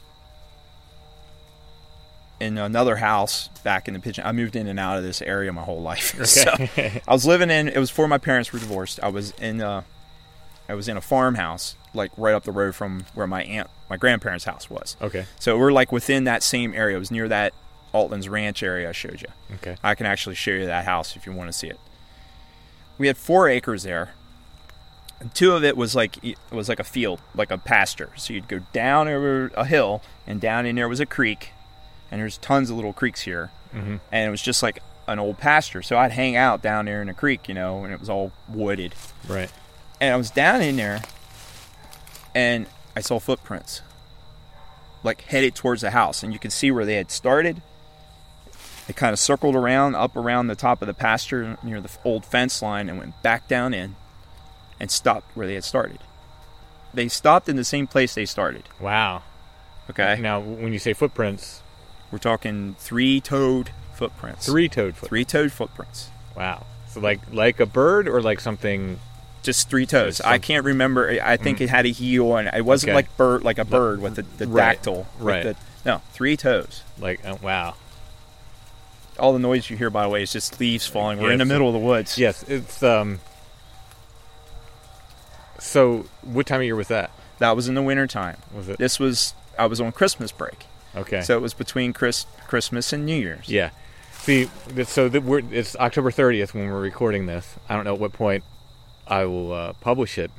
in another house back in the Pigeon. I moved in and out of this area my whole life. Okay. So I was living in, it was before my parents were divorced. I was in a, I was in a farmhouse, like right up the road from where my aunt, my grandparents' house was. Okay. So we're like within that same area. It was near that Altland's Ranch area I showed you. Okay. I can actually show you that house if you want to see it. We had four acres there. And two of it was like it was like a field, like a pasture. So you'd go down over a hill, and down in there was a creek. And there's tons of little creeks here. Mm-hmm. And it was just like an old pasture. So I'd hang out down there in the creek, you know, and it was all wooded. Right. And I was down in there, and I saw footprints, like headed towards the house. And you could see where they had started. They kind of circled around, up around the top of the pasture near the old fence line, and went back down in and stopped where they had started. They stopped in the same place they started. Wow. Okay? Now, when you say footprints... We're talking three-toed footprints. Three-toed footprints. Three-toed footprints. Wow. So like like a bird or like something... Just three toes. Some... I can't remember. I think mm. it had a heel, and it wasn't okay. like bird, like a bird with the, the right. dactyl. Right. The, no, three toes. Like, oh, wow. All the noise you hear, by the way, is just leaves falling. We're yes. in the middle of the woods. Yes, it's... um. So, what time of year was that? That was in the wintertime. Was it? This was I was on Christmas break. Okay. So it was between Chris, Christmas and New Year's. Yeah. See, th- so the, we're, it's October thirtieth when we're recording this. I don't know at what point I will uh, publish it.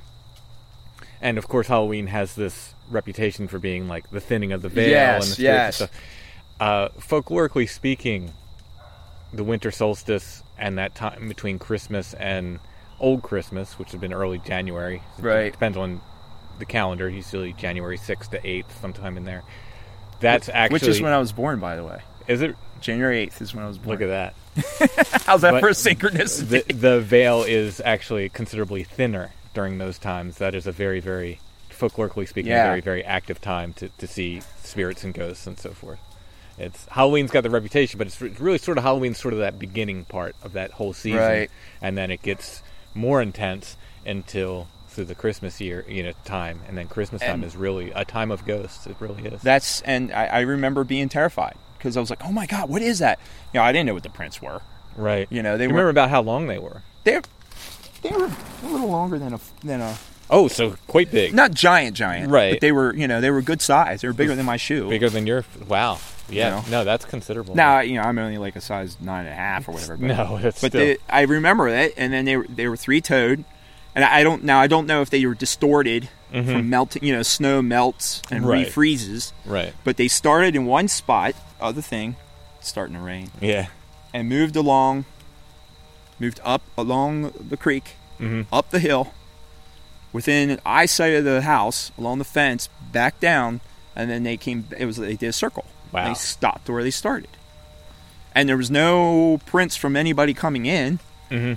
And, of course, Halloween has this reputation for being, like, the thinning of the veil Yes, and the spirits yes. and stuff. Uh, folklorically speaking, the winter solstice and that time between Christmas and Old Christmas, which has been early January. Right. It depends on the calendar. Usually January sixth to eighth, sometime in there. That's actually... Which is when I was born, by the way. Is it? January eighth is when I was born. Look at that. How's that But for a synchronicity? The, the veil is actually considerably thinner during those times. That is a very, very, folklorically speaking, Yeah. a very, very active time to, to see spirits and ghosts and so forth. It's Halloween's got the reputation, but it's really sort of Halloween's sort of that beginning part of that whole season, Right. and then it gets more intense until through the Christmas year, you know, time, and then Christmas time And- is really a time of ghosts. It really is. That's and I, I remember being terrified because I was like, "Oh my God, what is that?" You know, I didn't know what the prints were. right. You know, they you were remember about how long they were? they they were a little longer than a than a Oh, so quite big. not giant giant, Right. But they were you know they were good size. They were bigger than my shoe. Bigger than your... Wow. Yeah. You know? No, that's considerable. Now you know I'm only like a size nine and a half or whatever. But, No, it's but still... they, I remember it, and then they were they were three toed, and I don't now I don't know if they were distorted from melting. You know, snow melts and Right. refreezes, Right. but they started in one spot. Other thing, it's starting to rain, Yeah. and moved along, moved up along the creek, Mhm. up the hill, within eyesight of the house, along the fence, back down, and then they came. It was they did a circle. Wow. They stopped where they started, and there was no prints from anybody coming in. Mhm.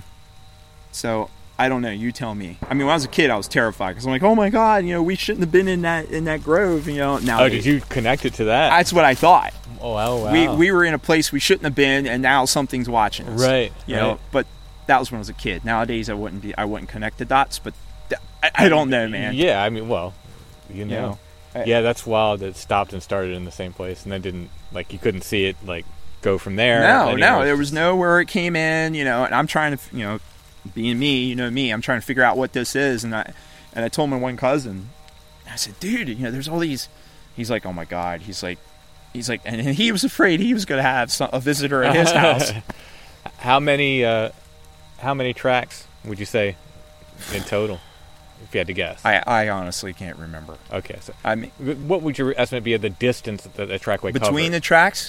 So I don't know. You tell me. I mean, when I was a kid, I was terrified because I'm like, oh my God, you know, we shouldn't have been in that in that grove. You know, now Oh, did you connect it to that? That's what I thought. oh, wow, wow. We we were in a place we shouldn't have been, and now something's watching us. Right, You right. know, but that was when I was a kid. Nowadays, I wouldn't be. I wouldn't connect the dots, but th- I, I don't know, man. Yeah, I mean, well, you know. know, I- yeah, that's wild that it stopped and started in the same place, and then didn't, like, you couldn't see it, like, go from there. No, anywhere. no, there was nowhere it came in. You know, and I'm trying to, you know, being me, you know me, I'm trying to figure out what this is, and I and I told my one cousin, I said, dude, you know, there's all these. He's like, oh my God. He's like, he's like, and he was afraid he was going to have some, a visitor at his house. How many, uh, how many tracks would you say in total, if you had to guess? I I honestly can't remember. okay, so I mean, what would your estimate be of the distance that the trackway covered? between the tracks.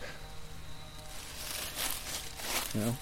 You know,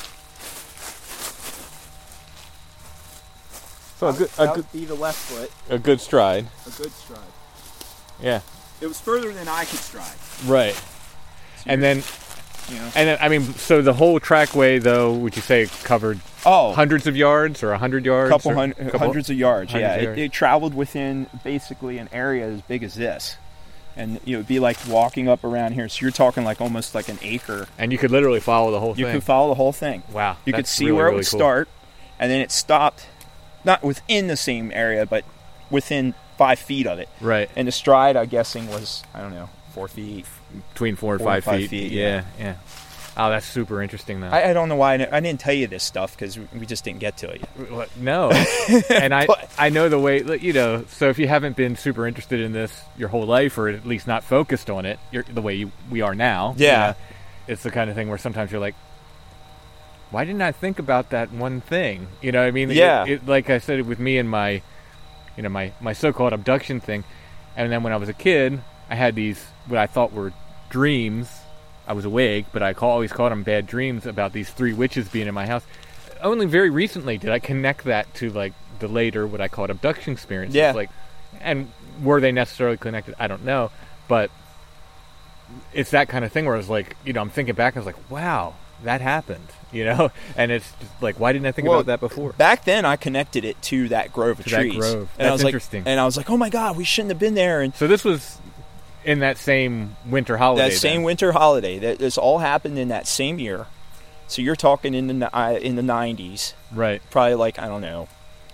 So a good, a good, be the left foot, a good stride. a good stride. Yeah. It was further than I could stride. Right. So And you're- then, you know. and then, I mean, so the whole trackway, though, would you say covered Oh, hundreds of yards or a hundred yards? couple or hun- couple- hundreds of yards. hundreds yeah, of it, yards. it traveled within basically an area as big as this, and you know, it'd be like walking up around here. So you're talking like almost like an acre. And you could literally follow the whole You thing. could follow the whole thing. Wow. You could that's see really, where it really would cool. start, and then it stopped, not within the same area, but within five feet of it. Right. And the stride, I'm guessing, was I don't know, four feet. Between four and Four and five, five feet. feet, Yeah, yeah. Oh, that's super interesting, though. I, I don't know why I, I didn't tell you this stuff because we just didn't get to it yet. What? No. And I But- I know the way, you know, so if you haven't been super interested in this your whole life, or at least not focused on it you're, the way you, we are now, you Yeah. know, it's the kind of thing where sometimes you're like, why didn't I think about that one thing? You know what I mean? Yeah. It, it, like I said, with me and my, you know, my, my so-called abduction thing, and then when I was a kid, I had these, what I thought were dreams. I was awake, but I call, always called them bad dreams about these three witches being in my house. Only very recently did I connect that to, like, the later, what I call abduction experiences. Yeah. Like, and were they necessarily connected? I don't know. But it's that kind of thing where I was like, you know, I'm thinking back and I was like, wow, that happened, you know? And it's just like, why didn't I think Well, about that before? Back then, I connected it to that grove of To that trees. grove. And I That's was like, interesting. And I was like, oh my God, we shouldn't have been there. And So this was in that same winter holiday. that same then. winter holiday, that this all happened in that same year. So you're talking in the ni- uh, in the nineties, Right. probably like I don't know,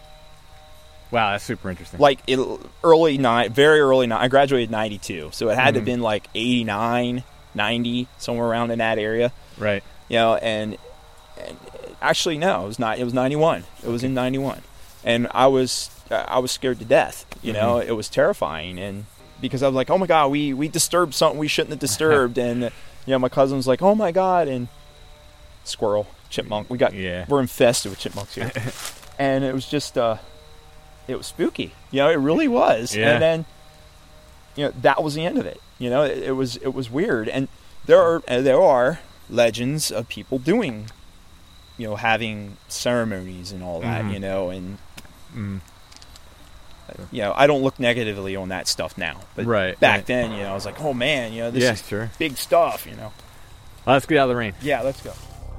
Wow, that's super interesting. like it, early nine, very early nine. I graduated ninety-two, so it had to Mhm. have been like eighty-nine, ninety, somewhere around in that area. Right. You know, and, and actually no, it was not. It was ninety-one. It was in ninety-one, and I was I was scared to death. You know, Mm-hmm. it was terrifying, and because I was like, oh my God, we, we disturbed something we shouldn't have disturbed. And, you know, my cousin was like, oh my God. And squirrel, chipmunk. We got, yeah. we're infested with chipmunks here. And it was just, uh, it was spooky. You know, it really was. Yeah. And then, you know, that was the end of it. You know, it, it was, it was weird. And there are, there are legends of people doing, you know, having ceremonies and all that, mm-hmm. you know, and, mm. you know, I don't look negatively on that stuff now. But right, back right. then, you know, I was like, oh man, you know, this yeah, is sure. big stuff, you know. Well, let's get out of the rain. Yeah, let's go.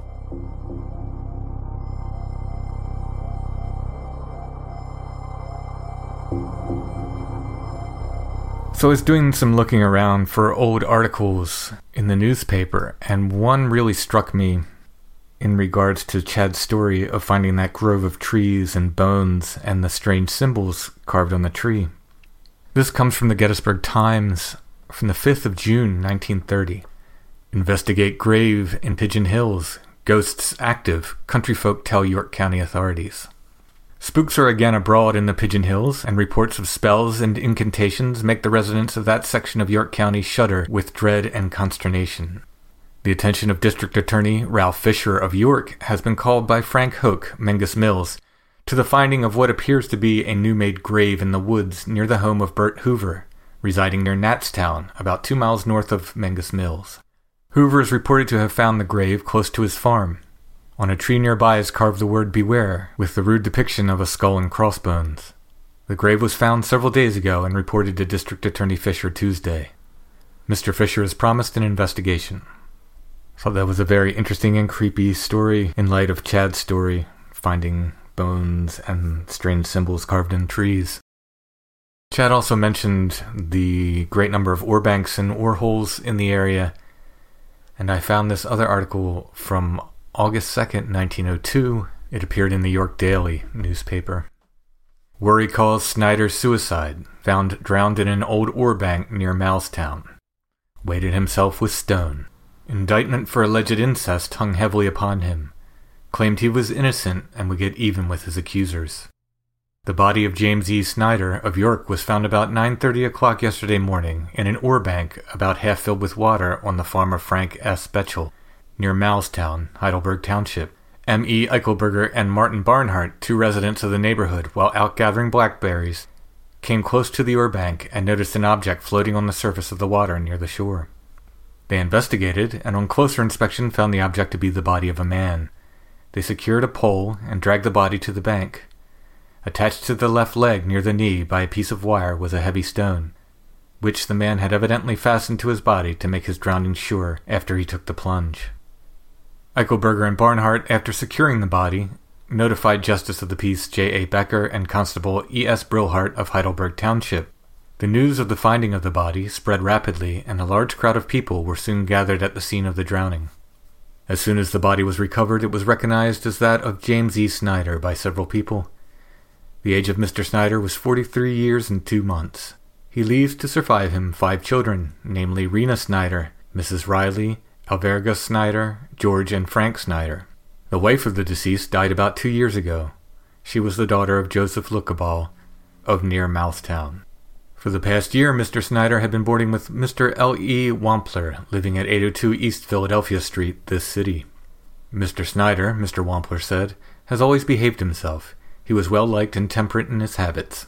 So I was doing some looking around for old articles in the newspaper, and one really struck me in regards to Chad's story of finding that grove of trees and bones and the strange symbols carved on the tree. This comes from the Gettysburg Times from the fifth of June, nineteen thirty. Investigate grave in Pigeon Hills. Ghosts active. Country folk tell York County authorities. Spooks are again abroad in the Pigeon Hills, and reports of spells and incantations make the residents of that section of York County shudder with dread and consternation. The attention of District Attorney Ralph Fisher of York has been called by Frank Hoke, Mengus Mills, to the finding of what appears to be a new-made grave in the woods near the home of Bert Hoover, residing near Natstown, about two miles north of Mengus Mills. Hoover is reported to have found the grave close to his farm. On a tree nearby is carved the word beware, with the rude depiction of a skull and crossbones. The grave was found several days ago and reported to District Attorney Fisher Tuesday. Mister Fisher has promised an investigation. So that was a very interesting and creepy story in light of Chad's story, finding bones and strange symbols carved in trees. Chad also mentioned the great number of ore banks and ore holes in the area, and I found this other article from August second, nineteen oh two. It appeared in the York Daily newspaper. Worry calls Snyder suicide. Found drowned in an old ore bank near Malstown. Weighted himself with stone. Indictment for alleged incest hung heavily upon him. Claimed he was innocent and would get even with his accusers. The body of James E. Snyder of York was found about nine thirty o'clock yesterday morning in an ore bank about half filled with water on the farm of Frank S. Betchel, near Malstown, Heidelberg Township. M E Eichelberger and Martin Barnhart, two residents of the neighborhood, while out gathering blackberries, came close to the ore bank and noticed an object floating on the surface of the water near the shore. They investigated, and on closer inspection found the object to be the body of a man. They secured a pole and dragged the body to the bank. Attached to the left leg near the knee by a piece of wire was a heavy stone, which the man had evidently fastened to his body to make his drowning sure after he took the plunge. Eichelberger and Barnhart, after securing the body, notified Justice of the Peace J A Becker and Constable E S Brilhart of Heidelberg Township. The news of the finding of the body spread rapidly, and a large crowd of people were soon gathered at the scene of the drowning. As soon as the body was recovered, it was recognized as that of James E. Snyder by several people. The age of Mister Snyder was forty-three years and two months. He leaves to survive him five children, namely Rena Snyder, Missus Riley, Alverga Snyder, George and Frank Snyder. The wife of the deceased died about two years ago. She was the daughter of Joseph Lookaball of near Malstown. For the past year, Mister Snyder had been boarding with Mister L E Wampler, living at eight oh two East Philadelphia Street, this city. Mister Snyder, Mister Wampler said, has always behaved himself. He was well-liked and temperate in his habits.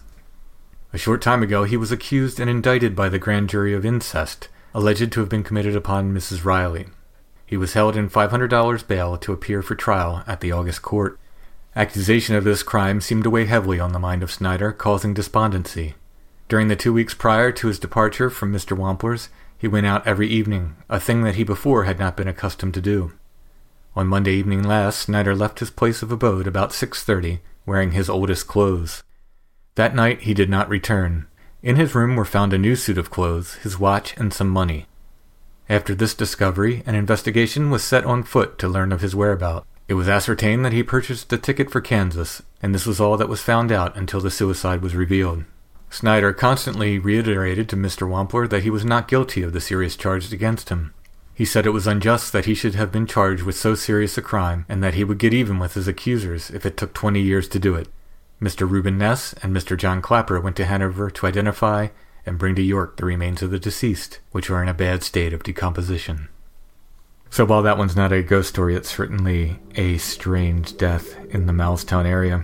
A short time ago, he was accused and indicted by the grand jury of incest, alleged to have been committed upon Missus Riley. He was held in five hundred dollars bail to appear for trial at the August court. Accusation of this crime seemed to weigh heavily on the mind of Snyder, causing despondency. During the two weeks prior to his departure from Mister Wampler's, he went out every evening, a thing that he before had not been accustomed to do. On Monday evening last, Snyder left his place of abode about six thirty, wearing his oldest clothes. That night he did not return. In his room were found a new suit of clothes, his watch, and some money. After this discovery, an investigation was set on foot to learn of his whereabouts. It was ascertained that he purchased a ticket for Kansas, and this was all that was found out until the suicide was revealed. Snyder constantly reiterated to Mister Wampler that he was not guilty of the serious charges against him. He said it was unjust that he should have been charged with so serious a crime, and that he would get even with his accusers if it took twenty years to do it. Mister Reuben Ness and Mister John Clapper went to Hanover to identify and bring to York the remains of the deceased, which are in a bad state of decomposition. So while that one's not a ghost story, it's certainly a strange death in the Malstown area.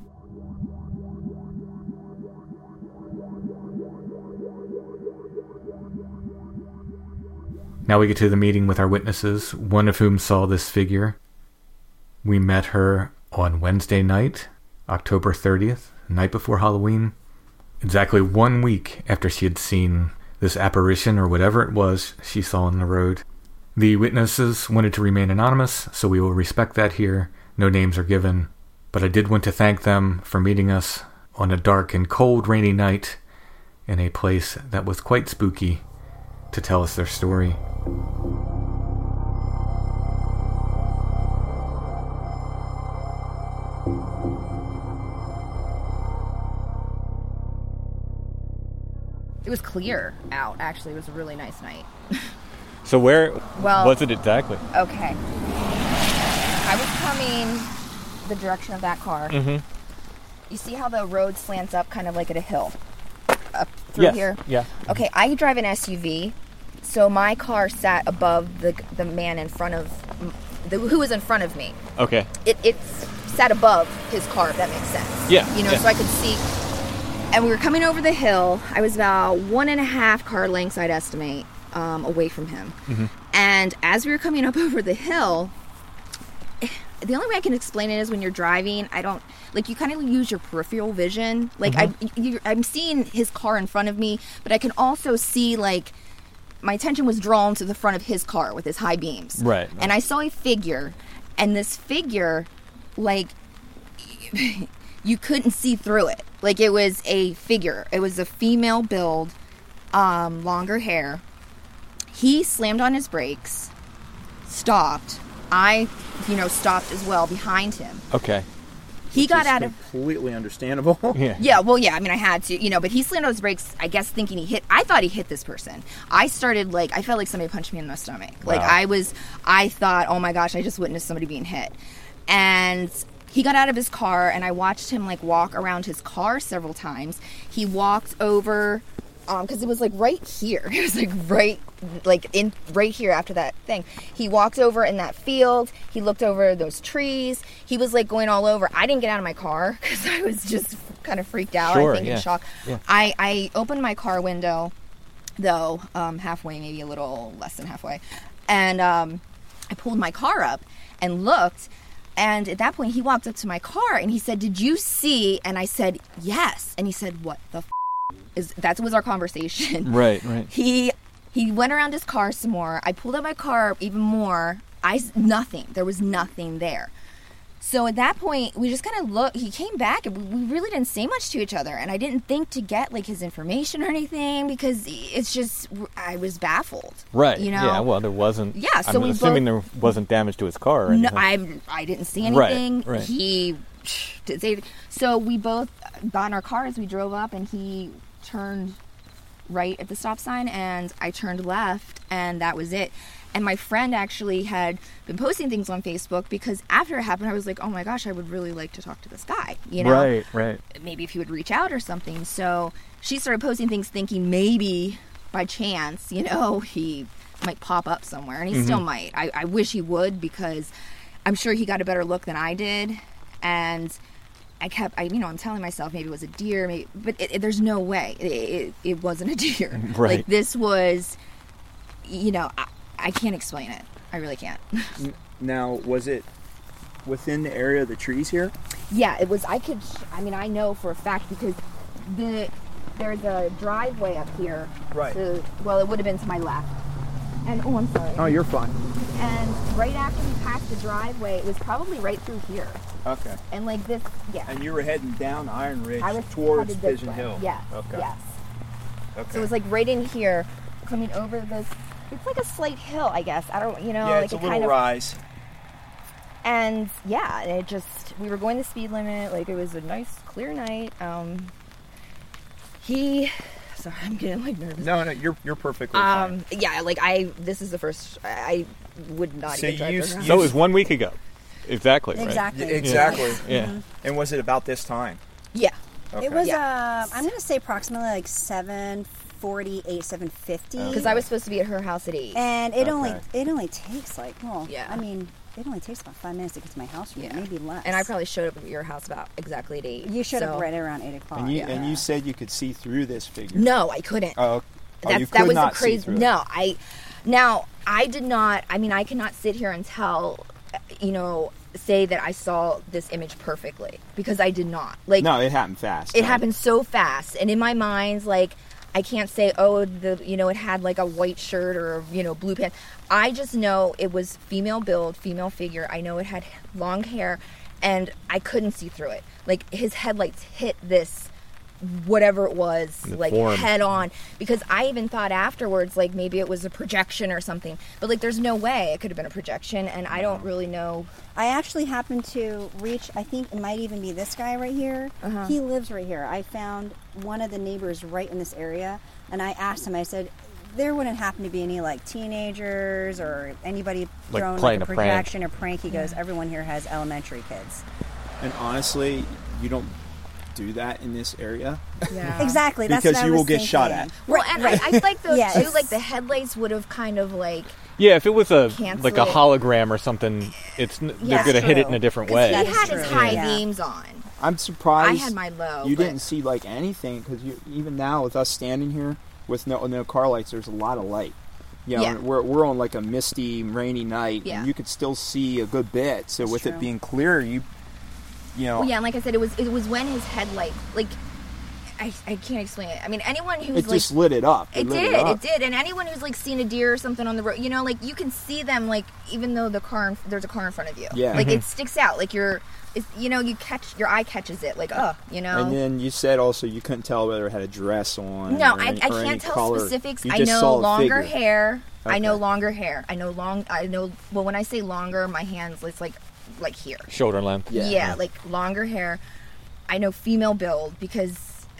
Now we get to the meeting with our witnesses, one of whom saw this figure. We met her on Wednesday night, October thirtieth, night before Halloween, exactly one week after she had seen this apparition or whatever it was she saw on the road. The witnesses wanted to remain anonymous, so we will respect that here. No names are given, but I did want to thank them for meeting us on a dark and cold, rainy night in a place that was quite spooky to tell us their story. It was clear out, actually. It was a really nice night. So where well, was it exactly? Okay. I was coming the direction of that car. Mm-hmm. You see how the road slants up kind of like at a hill? Up through yes. here? Yeah. Okay, I drive an S U V, so my car sat above the the man in front of, the, who was in front of me. Okay. It, it sat above his car, if that makes sense. Yeah. You know, yeah. so I could see. And we were coming over the hill. I was about one and a half car lengths, I'd estimate, um, away from him. Mm-hmm. And as we were coming up over the hill, the only way I can explain it is when you're driving, I don't, like, you kind of use your peripheral vision. Like, mm-hmm. I, you, I'm seeing his car in front of me, but I can also see, like, my attention was drawn to the front of his car with his high beams. Right. right. And I saw a figure, and this figure, like, you couldn't see through it. Like, it was a figure. It was a female build, um, longer hair. He slammed on his brakes, stopped. I, you know, stopped as well behind him. Okay. He Which got is out of... completely understandable. Yeah. Yeah, well, yeah, I mean, I had to, you know, but he slammed on his brakes, I guess, thinking he hit... I thought he hit this person. I started, like, I felt like somebody punched me in the stomach. Wow. Like, I was... I thought, oh, my gosh, I just witnessed somebody being hit. And... he got out of his car, and I watched him, like, walk around his car several times. He walked over, um, because it was, like, right here. It was, like, right, like, in right here after that thing. He walked over in that field. He looked over those trees. He was, like, going all over. I didn't get out of my car because I was just kind of freaked out, sure, I think, yeah. in shock. Yeah. I, I opened my car window, though, um, halfway, maybe a little less than halfway, and um, I pulled my car up and looked. And at that point, he walked up to my car and he said, "Did you see?" And I said, "Yes." And he said, "What the f-? Is that?" was our conversation. Right, right. He he went around his car some more. I pulled up my car even more. I nothing. There was nothing there. So at that point, we just kind of looked. He came back, and we really didn't say much to each other. And I didn't think to get, like, his information or anything because it's just, I was baffled. Right. You know? Yeah, well, there wasn't... Yeah, so I'm we assuming both, there wasn't damage to his car or No, anything. I I didn't see anything. Right, right. He didn't say anything. So we both got in our cars. We drove up, and he turned right at the stop sign, and I turned left, and that was it. And my friend actually had been posting things on Facebook because after it happened, I was like, oh my gosh, I would really like to talk to this guy, you know? Right, right. Maybe if he would reach out or something. So she started posting things thinking maybe by chance, you know, he might pop up somewhere. And he mm-hmm. still might. I, I wish he would because I'm sure he got a better look than I did. And I kept, I, you know, I'm telling myself maybe it was a deer, maybe, but it, it, there's no way it, it, it wasn't a deer. Right. Like, this was, you know, I, I can't explain it. I really can't. Now, was it within the area of the trees here? Yeah, it was. I could, I mean, I know for a fact because the there's a driveway up here. Right. To, well, it would have been to my left. And, oh, I'm sorry. Oh, you're fine. And right after we passed the driveway, it was probably right through here. Okay. And like this, yeah. And you were heading down Iron Ridge I was towards headed this Pigeon way. Hill? Yes. Okay. Yes. Okay. So it was like right in here, coming over this. It's like a slight hill, I guess. I don't, you know, yeah, like it's a it little kind of, rise. And yeah, it just, we were going the speed limit. Like, it was a nice, clear night. Um, he, sorry, I'm getting like nervous. No, no, you're you're perfectly um, fine. Yeah, like I, this is the first, I would not So even drive you- this around. So it was one week ago. Exactly, right? Exactly. Yeah, exactly. Yeah. Mm-hmm. And was it about this time? Yeah. Okay. It was, Yeah. uh, I'm going to say approximately like seven forty-eight seven fifty. Because I was supposed to be at her house at eight. And it Okay. only it only takes like, well, Yeah. I mean, it only takes about five minutes to get to my house from Yeah. here, maybe less. And I probably showed up at your house about exactly at eight. You showed so. up right around eight o'clock. And you yeah. and you said you could see through this figure. No, I couldn't. Oh, oh That's, you that could was not a see crazy. through it. No, I. Now I did not. I mean, I cannot sit here and tell, you know, say that I saw this image perfectly because I did not. Like, No, it happened fast. it right? happened so fast, and in my mind, like, I can't say, oh, the you know, it had like a white shirt or you know, blue pants. I just know it was female build, female figure. I know it had long hair, and I couldn't see through it. Like his headlights hit this. Whatever it was, The like form. head on, because I even thought afterwards, like maybe it was a projection or something. But like, there's no way it could have been a projection, and I don't really know. I actually happened to reach, I think it might even be this guy right here. Uh-huh. He lives right here. I found one of the neighbors right in this area, and I asked him, I said, there wouldn't happen to be any like teenagers or anybody Like throwing playing like a a prank. projection or prank. He goes, everyone here has elementary kids. And honestly, you don't do that in this area. Yeah, Exactly. That's Because what I you was will get shot thinking. at. Well, and I, I like those Yes. too. Like the headlights would have kind of like. Yeah, if it was a Cancel like a it. hologram or something, it's n Yeah, they're gonna hit it true. in a different 'Cause way. he That had is his true. high Yeah. beams on. I'm surprised I had my low, you but- didn't see like anything because you even now with us standing here with no no car lights, there's a lot of light. You know, Yeah. we're we're on like a misty, rainy night, Yeah. and you could still see a good bit. So That's with true. it being clear, you you know, Well, yeah, and like I said, it was it was when his headlight like. I, I can't explain it. I mean, anyone who's it like just lit it up. It lit did, it, up. it did, and anyone who's like seen a deer or something on the road, you know, like you can see them, like even though the car, in, there's a car in front of you, Yeah. like it sticks out, like you're, it's, you know, you catch your eye catches it, like oh, you know. And then you said also you couldn't tell whether it had a dress on. No, or I, any, I or any can't tell color. specifics. You I just know saw a longer figure. hair. I know Okay. longer hair. I know long. I know. Well, when I say longer, my hands it's like, like here. Shoulder length. Yeah. Yeah, like longer hair. I know female build because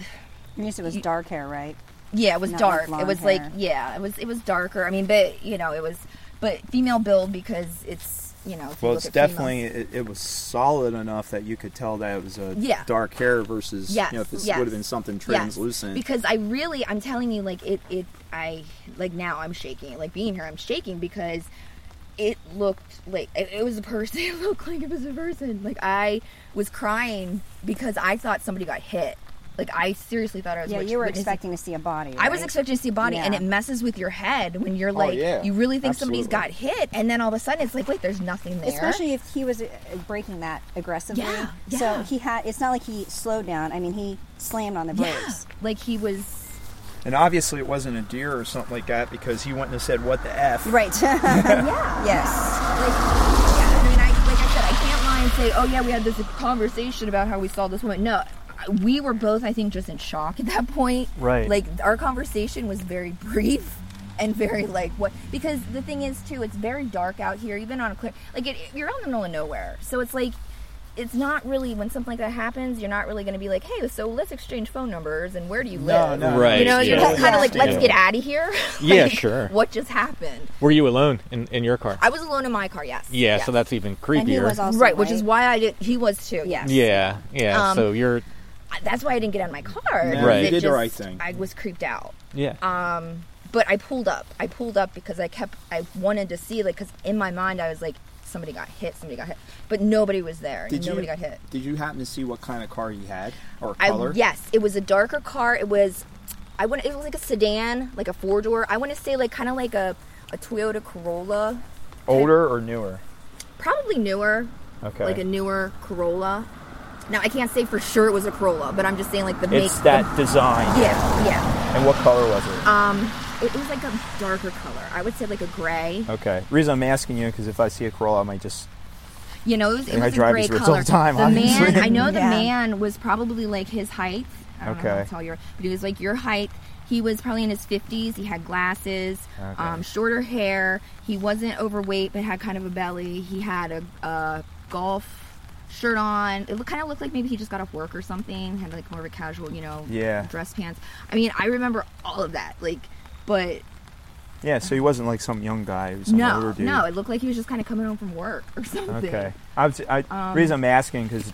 You said it was dark hair, right? yeah, it was Not like dark. long it was hair. like yeah, it was it was darker. I mean, but you know, it was but female build because it's you know. If you Well, look it's at definitely females- it, it was solid enough that you could tell that it was a Yeah. dark hair versus Yes, you know if this yes. would have been something Yes, translucent. because I really, I'm telling you, like it, it, I like now I'm shaking. Like being here, I'm shaking because it looked like it, it was a person. It looked like it was a person. Like I was crying because I thought somebody got hit. Like I seriously thought I was. Yeah, witness- you were witnessing- expecting to see a body, I was right? expecting to see a body, and Yeah. it messes with your head when you're like, yeah. you really think somebody's got Absolutely. hit, and then all of a sudden it's like, wait, there's nothing there. Especially if he was uh, braking that aggressively. Yeah, So yeah. he had. It's not like he slowed down. I mean, he slammed on the yeah, brakes. like he was. And obviously it wasn't a deer or something like that because he wouldn't have said what the f. Right. Yeah. Yes. Like, yeah, I mean, I, like I said, I can't lie and say, oh yeah, we had this conversation about how we saw this woman. No, we were both, I think, just in shock at that point. Right. Like our conversation was very brief and very like what because the thing is too, it's very dark out here, even on a clear. Like it, you're out in the middle of nowhere, so it's like. It's not really when something like that happens. You're not really going to be like, "Hey, so let's exchange phone numbers and where do you No, live?" no. Right. You know, you're Yeah. just kind of like, "Let's Yeah. get out of here." Yeah, Like, sure. What just happened? Were you alone in, in your car? I was alone in my car. Yes. yeah, Yes. so that's even creepier. And he was also right, which is white. why I did. He was too. Yes. yeah, yeah. Um, so you're That's why I didn't get out of my car. No, because Right. you it did the just- right thing. I was creeped out. yeah. Um, but I pulled up. I pulled up because I kept. I wanted to see, like, because in my mind I was like, somebody got hit. Somebody got hit. But nobody was there. Did and nobody you got hit. Did you happen to see what kind of car he had or I, color? yes, it was a darker car. It was. I want. It was like a sedan, like a four door. I want to say like kind of like a a Toyota Corolla. Older or newer? Probably newer. Okay. Like a newer Corolla. Now I can't say for sure it was a Corolla, but I'm just saying like the It's make. that design. the, yeah, yeah. And what color was it? Um, it, it was like a darker color. I would say like a gray. Okay. Reason I'm asking you because if I see a Corolla, I might just. You know, it was, it And I was a drive gray these roads color. all the time, the obviously. man, I know the Yeah. man was probably like his height. I don't know how Okay. to tell you, but he was like your height. He was probably in his fifties. He had glasses, Okay. um, shorter hair. He wasn't overweight, but had kind of a belly. He had a, a golf shirt on. It kind of looked like maybe he just got off work or something. Had like more of a casual, you know, Yeah. dress pants. I mean, I remember all of that. Like, but Yeah, so he wasn't like some young guy. He was some older no, dude. no, it looked like he was just kind of coming home from work or something. Okay. I was, I, Um, reason I'm asking because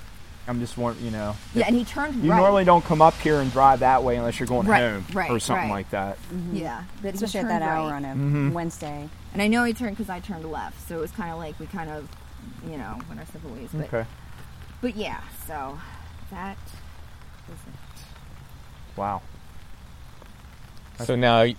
I'm just want you know. Yeah, and he turned You right. normally don't come up here and drive that way unless you're going Right, home right, or something right. like that. Mm-hmm. Yeah, but he Especially at turned that hour right. on a Mhm. Wednesday. And I know he turned because I turned left, so it was kind of like we kind of, you know, went our separate ways. But, Okay. but yeah, so that was it. Wow. So now y-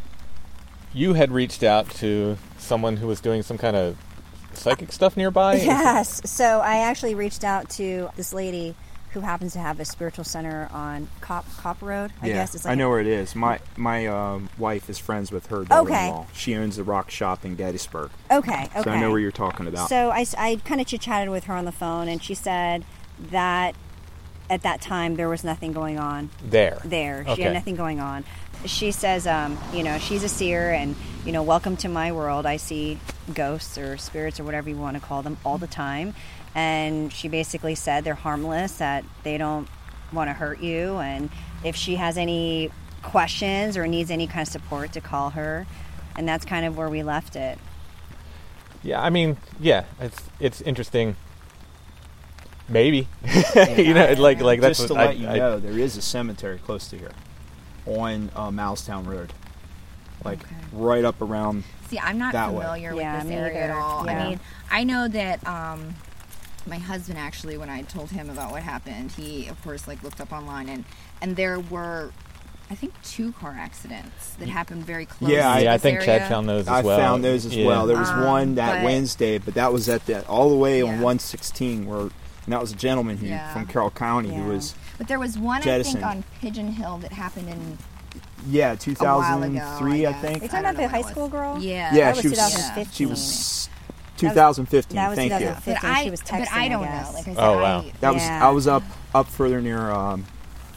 you had reached out to someone who was doing some kind of psychic stuff nearby? Yes. So I actually reached out to this lady who happens to have a spiritual center on Cop Cop Road. I yeah, guess it's like I know where it is. My my um, wife is friends with her daughter-in-law. She owns the rock shop in Gettysburg. Okay. Okay. So I know where you're talking about. So I, I kind of chit chatted with her on the phone, and she said that at that time there was nothing going on There. there. She Okay. had nothing going on. She says, um, you know, she's a seer, and you know, welcome to my world. I see ghosts or spirits or whatever you want to call them all the time. And she basically said they're harmless, that they don't want to hurt you, and if she has any questions or needs any kind of support, to call her. And that's kind of where we left it. Yeah, I mean, yeah, it's it's interesting. Maybe. you know, like like that's Just to what let I, you I- know, there is a cemetery close to here on uh, Milestown Road, like Okay. right up around. See, I'm not That way. familiar with Yeah, this me area at neither. all. Yeah. I mean, I know that um, my husband actually, when I told him about what happened, he of course like looked up online, and and there were, I think, two car accidents that happened very close. Yeah, to I- yeah, I this think area. Chad found those as I well. found those as Yeah. well. There was Um, one that but- Wednesday, but that was at the all the way on Yeah. one sixteen, where and that was a gentleman who Yeah. from Carroll County Yeah. who was But there was one jettisoned. I think on Pigeon Hill that happened in yeah two thousand three, I I, guess. think. Are you I talking don't about know the when high it was. school girl? Yeah, Yeah, that was she was twenty fifteen. she was twenty fifteen. That was Thank you. twenty fifteen. But I, she was texting, but I don't I guess. know. Like I said, Oh, wow. I, That was Yeah. I was up up further near um,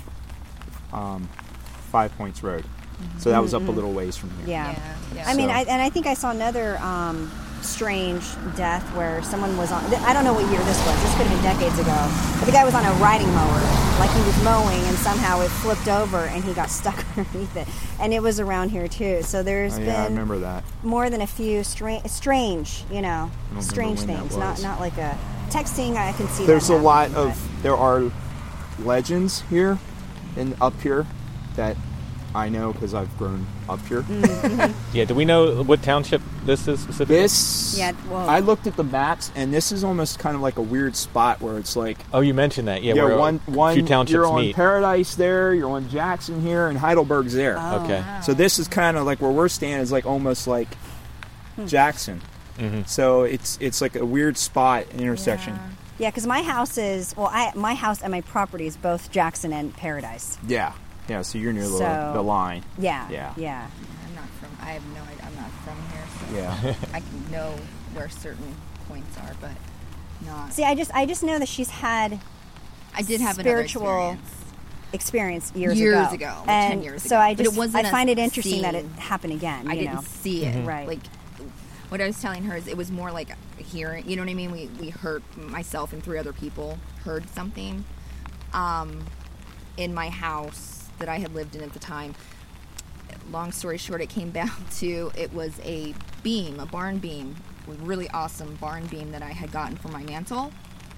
um, Five Points Road, so that was up a little ways from here. Yeah. yeah, yeah. I mean, So- I, and I think I saw another um, strange death where someone was on. I don't know what year this was. This could have been decades ago. But the guy was on a riding mower, like he was mowing, and somehow it flipped over and he got stuck underneath it. And it was around here too. So there's Oh, yeah, I been remember that. more than a few strange, strange, you know, remember strange when that things. Not was. not like a texting. I can see. There's that a lot happening, of there are legends here and up here that I know because I've grown up here. Yeah, do we know what township this is specifically? This, Yeah, well- I looked at the maps, and this is almost kind of like a weird spot where it's like, Oh, you mentioned that. Yeah, yeah, where one a one few townships you're on meet. Paradise there, you're on Jackson here, and Heidelberg's there. Oh, Okay. wow. So this is kind of like where we're standing is like almost like Hmm. Jackson. Mm-hmm. So it's it's like a weird spot, an intersection. Yeah, because my house is well, I my house and my property is both Jackson and Paradise. Yeah, yeah. So you're near the, So- the line. Yeah, Yeah. yeah. I'm not from. I have no idea. I'm not from here, so Yeah. I can know where certain points are, but not. See, I just I just know that she's had I did have spiritual another experience. experience years, Years ago. ago, like and ten years so ago. I But it just wasn't I a find it interesting that it scene. happened again. I you didn't know, see it. Right. Like what I was telling her is it was more like hearing. You know what I mean? We we heard myself and three other people heard something um, in my house that I had lived in at the time. Long story short, it came down to it was a beam, a barn beam, a really awesome barn beam that I had gotten for my mantle.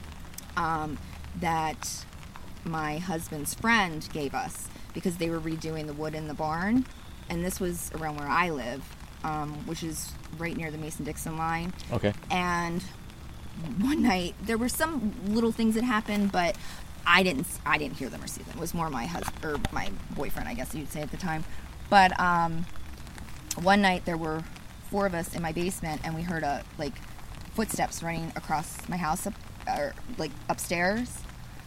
Um, that my husband's friend gave us because they were redoing the wood in the barn, and this was around where I live, um, which is right near the Mason-Dixon line. Okay. And one night there were some little things that happened, but I didn't I didn't hear them or see them. It was more my husband or my boyfriend, I guess you'd say at the time. But um, one night there were four of us in my basement, and we heard a like footsteps running across my house, up, or like upstairs,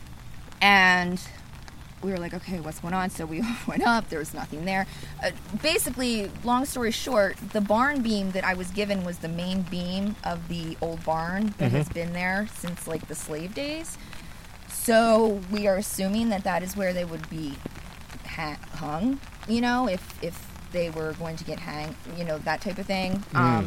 and we were like, okay, what's going on? So we went up. There was nothing there. Uh, basically, long story short, the barn beam that I was given was the main beam of the old barn that has been there since like the slave days. So we are assuming that that is where they would be ha- hung, you know, if if they were going to get hanged, you know, that type of thing. Mm. Um,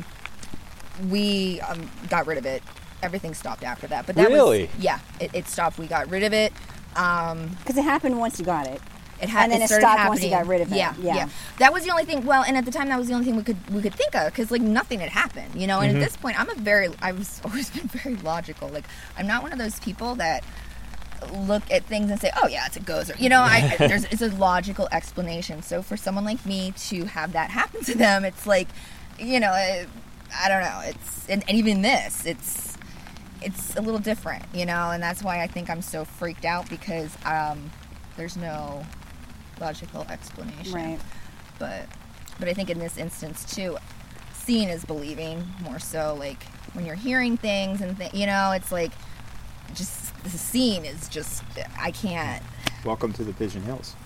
we um, got rid of it. Everything stopped after that. But that Really? was, yeah, it, it stopped. We got rid of it. Um, because it happened once you got it. it ha- And then it started stopped once you happening. got rid of it. Yeah, Yeah. yeah, That was the only thing. Well, and at the time, that was the only thing we could we could think of because like nothing had happened, you know. And Mm-hmm. at this point, I'm a very I've always been very logical. Like I'm not one of those people that look at things and say, oh yeah, it's a ghost, or, you know, I, I, there's it's a logical explanation. So for someone like me to have that happen to them, it's like, you know, it, I don't know, it's and, and even this, it's it's a little different, you know, and that's why I think I'm so freaked out, because um, there's no logical explanation. Right. But but I think in this instance too, seeing is believing more so. Like when you're hearing things and th- you know, it's like just the scene is just I can't. Welcome to the Pigeon Hills.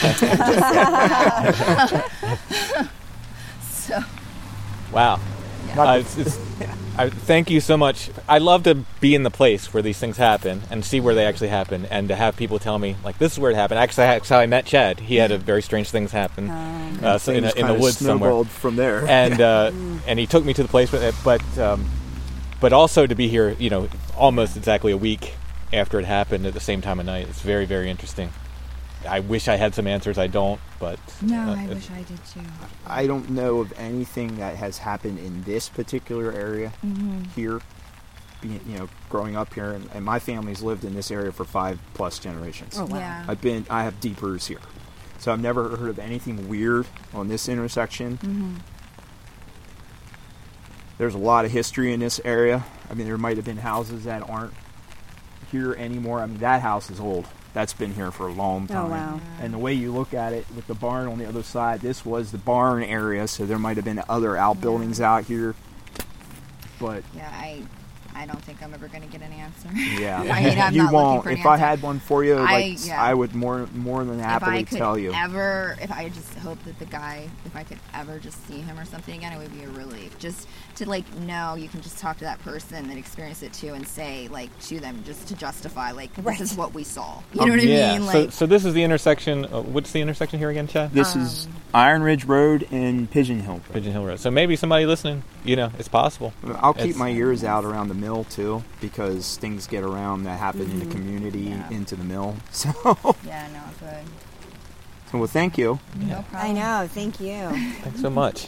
So. Wow. Yeah. Uh, it's, it's, I, thank you so much. I love to be in the place where these things happen and see where they actually happen, and to have people tell me, like, this is where it happened. Actually, that's how I met Chad. He had a very strange things happen Um, uh, so in, a, in the woods somewhere. Snowballed from there. And uh, and he took me to the place, but but, um, but also to be here, you know, almost exactly a week after it happened at the same time of night. It's very, very interesting. I wish I had some answers. I don't, but No, uh, I it's- wish I did too. I don't know of anything that has happened in this particular area Mm-hmm. here. Being, you know, growing up here, and, and my family's lived in this area for five plus generations. Oh, wow. Yeah. I've been, I have deep roots here, so I've never heard of anything weird on this intersection. Mm-hmm. There's a lot of history in this area. I mean, there might have been houses that aren't here anymore. I mean, that house is old. That's been here for a long time. Oh, wow. And the way you look at it with the barn on the other side, this was the barn area, so there might have been other outbuildings out here. But Yeah, I I don't think I'm ever gonna get an answer. yeah, I mean, I'm you not looking won't. for an If I answer. had one for you, like, I- yeah. I would more more than If happily I could tell you. ever, if I just hope that the guy, if I could ever just see him or something again, it would be a relief. Just to like know you can just talk to that person that experienced it too and say like to them just to justify like Right. this is what we saw. You know what yeah. I mean? so, Like so this is the intersection. Uh, what's the intersection here again, Chad? This is Iron Ridge Road and Pigeon Hill Road. Pigeon Hill Road. So maybe somebody listening, you know, it's possible. I'll keep It's- my ears out around the mill too, because things get around that happen in Mm-hmm. the community Yeah. into the mill. So, yeah, no, good. well, thank you. No problem. I know. Thank you. Thanks so much.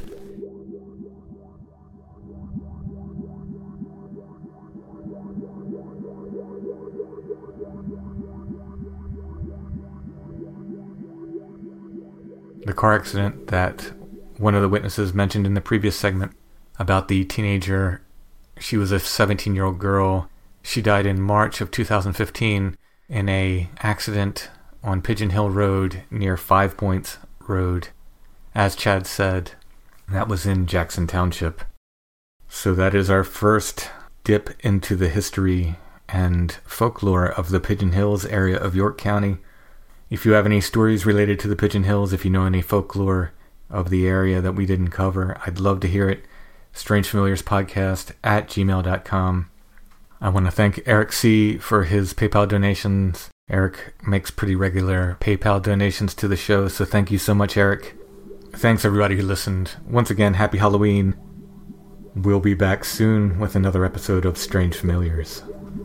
The car accident that one of the witnesses mentioned in the previous segment about the teenager, she was a seventeen-year-old girl. She died in March of two thousand fifteen in a accident on Pigeon Hill Road near Five Points Road. As Chad said, that was in Jackson Township. So that is our first dip into the history and folklore of the Pigeon Hills area of York County. If you have any stories related to the Pigeon Hills, if you know any folklore of the area that we didn't cover, I'd love to hear it. Strange Familiars Podcast at gmail dot com. I want to thank Eric C. for his PayPal donations. Eric makes pretty regular PayPal donations to the show, so thank you so much, Eric. Thanks everybody who listened. Once again, happy Halloween. We'll be back soon with another episode of Strange Familiars.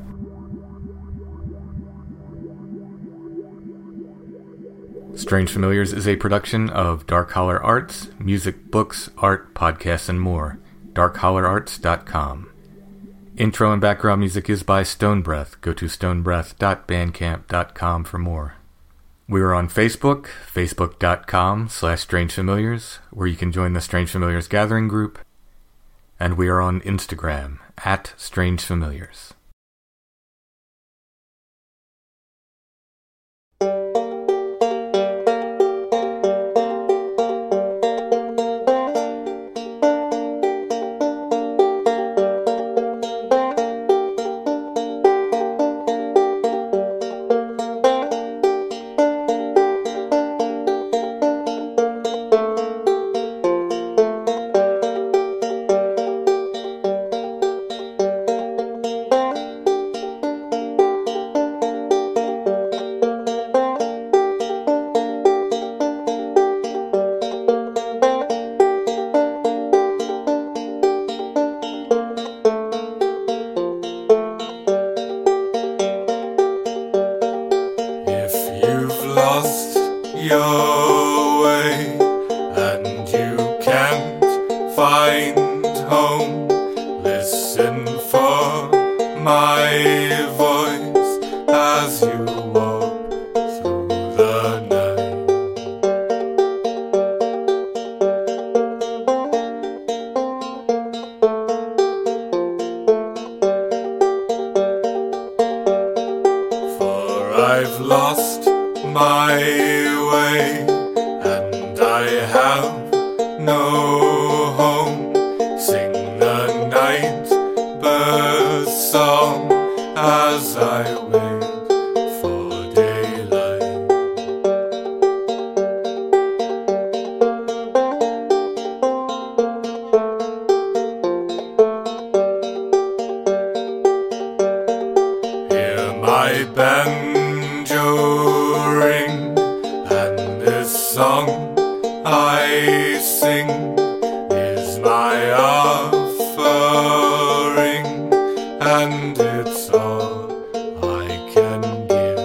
Strange Familiars is a production of Dark Holler Arts, music, books, art, podcasts, and more. dark holler arts dot com. Intro and background music is by Stone Breath. Go to stone breath dot bandcamp dot com for more. We are on Facebook, facebook dot com slash Strange Familiars, where you can join the Strange Familiars gathering group. And we are on Instagram, at Strange Familiars. If you've lost your way and you can't find home, listen for my voice as I've lost my way, and I have no home. Sing the night bird's song as I wait for daylight. Hear my banjo ring, and this song I sing is my offering, and it's all I can give.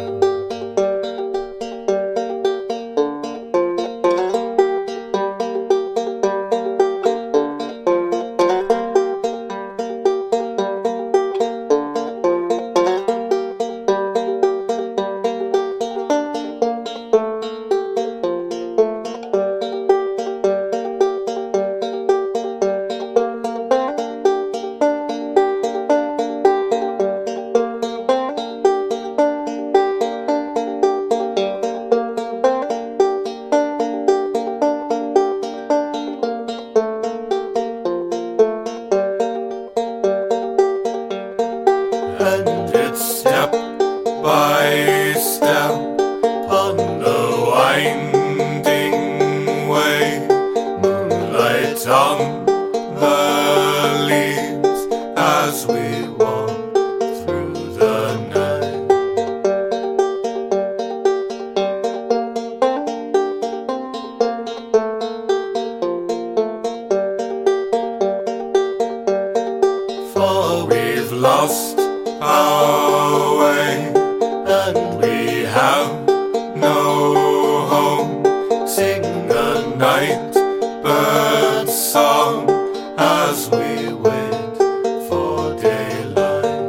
And it's step by step on the winding way, moonlight on the leaves as we walk through the night. For we've lost our way, and we have no home. Sing the night bird's song as we wait for daylight.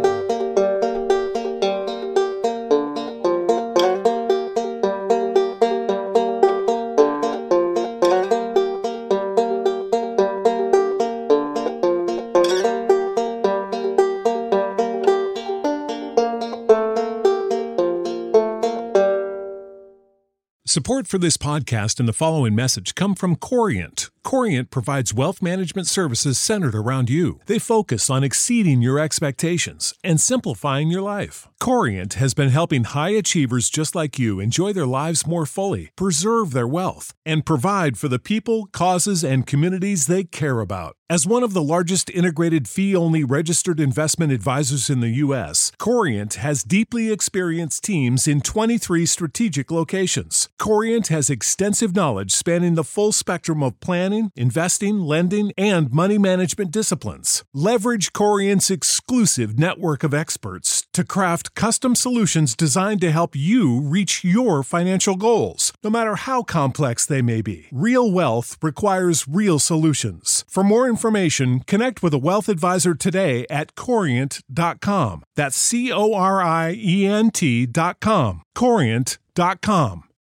Support for this podcast and the following message come from Corient. Corient provides wealth management services centered around you. They focus on exceeding your expectations and simplifying your life. Corient has been helping high achievers just like you enjoy their lives more fully, preserve their wealth, and provide for the people, causes, and communities they care about. As one of the largest integrated fee-only registered investment advisors in the U S, Corient has deeply experienced teams in twenty-three strategic locations. Corient has extensive knowledge spanning the full spectrum of planning, investing, lending, and money management disciplines. Leverage Corient's exclusive network of experts to craft custom solutions designed to help you reach your financial goals, no matter how complex they may be. Real wealth requires real solutions. For more information, connect with a wealth advisor today at corient dot com. That's C O R I E N T dot com. corient dot com.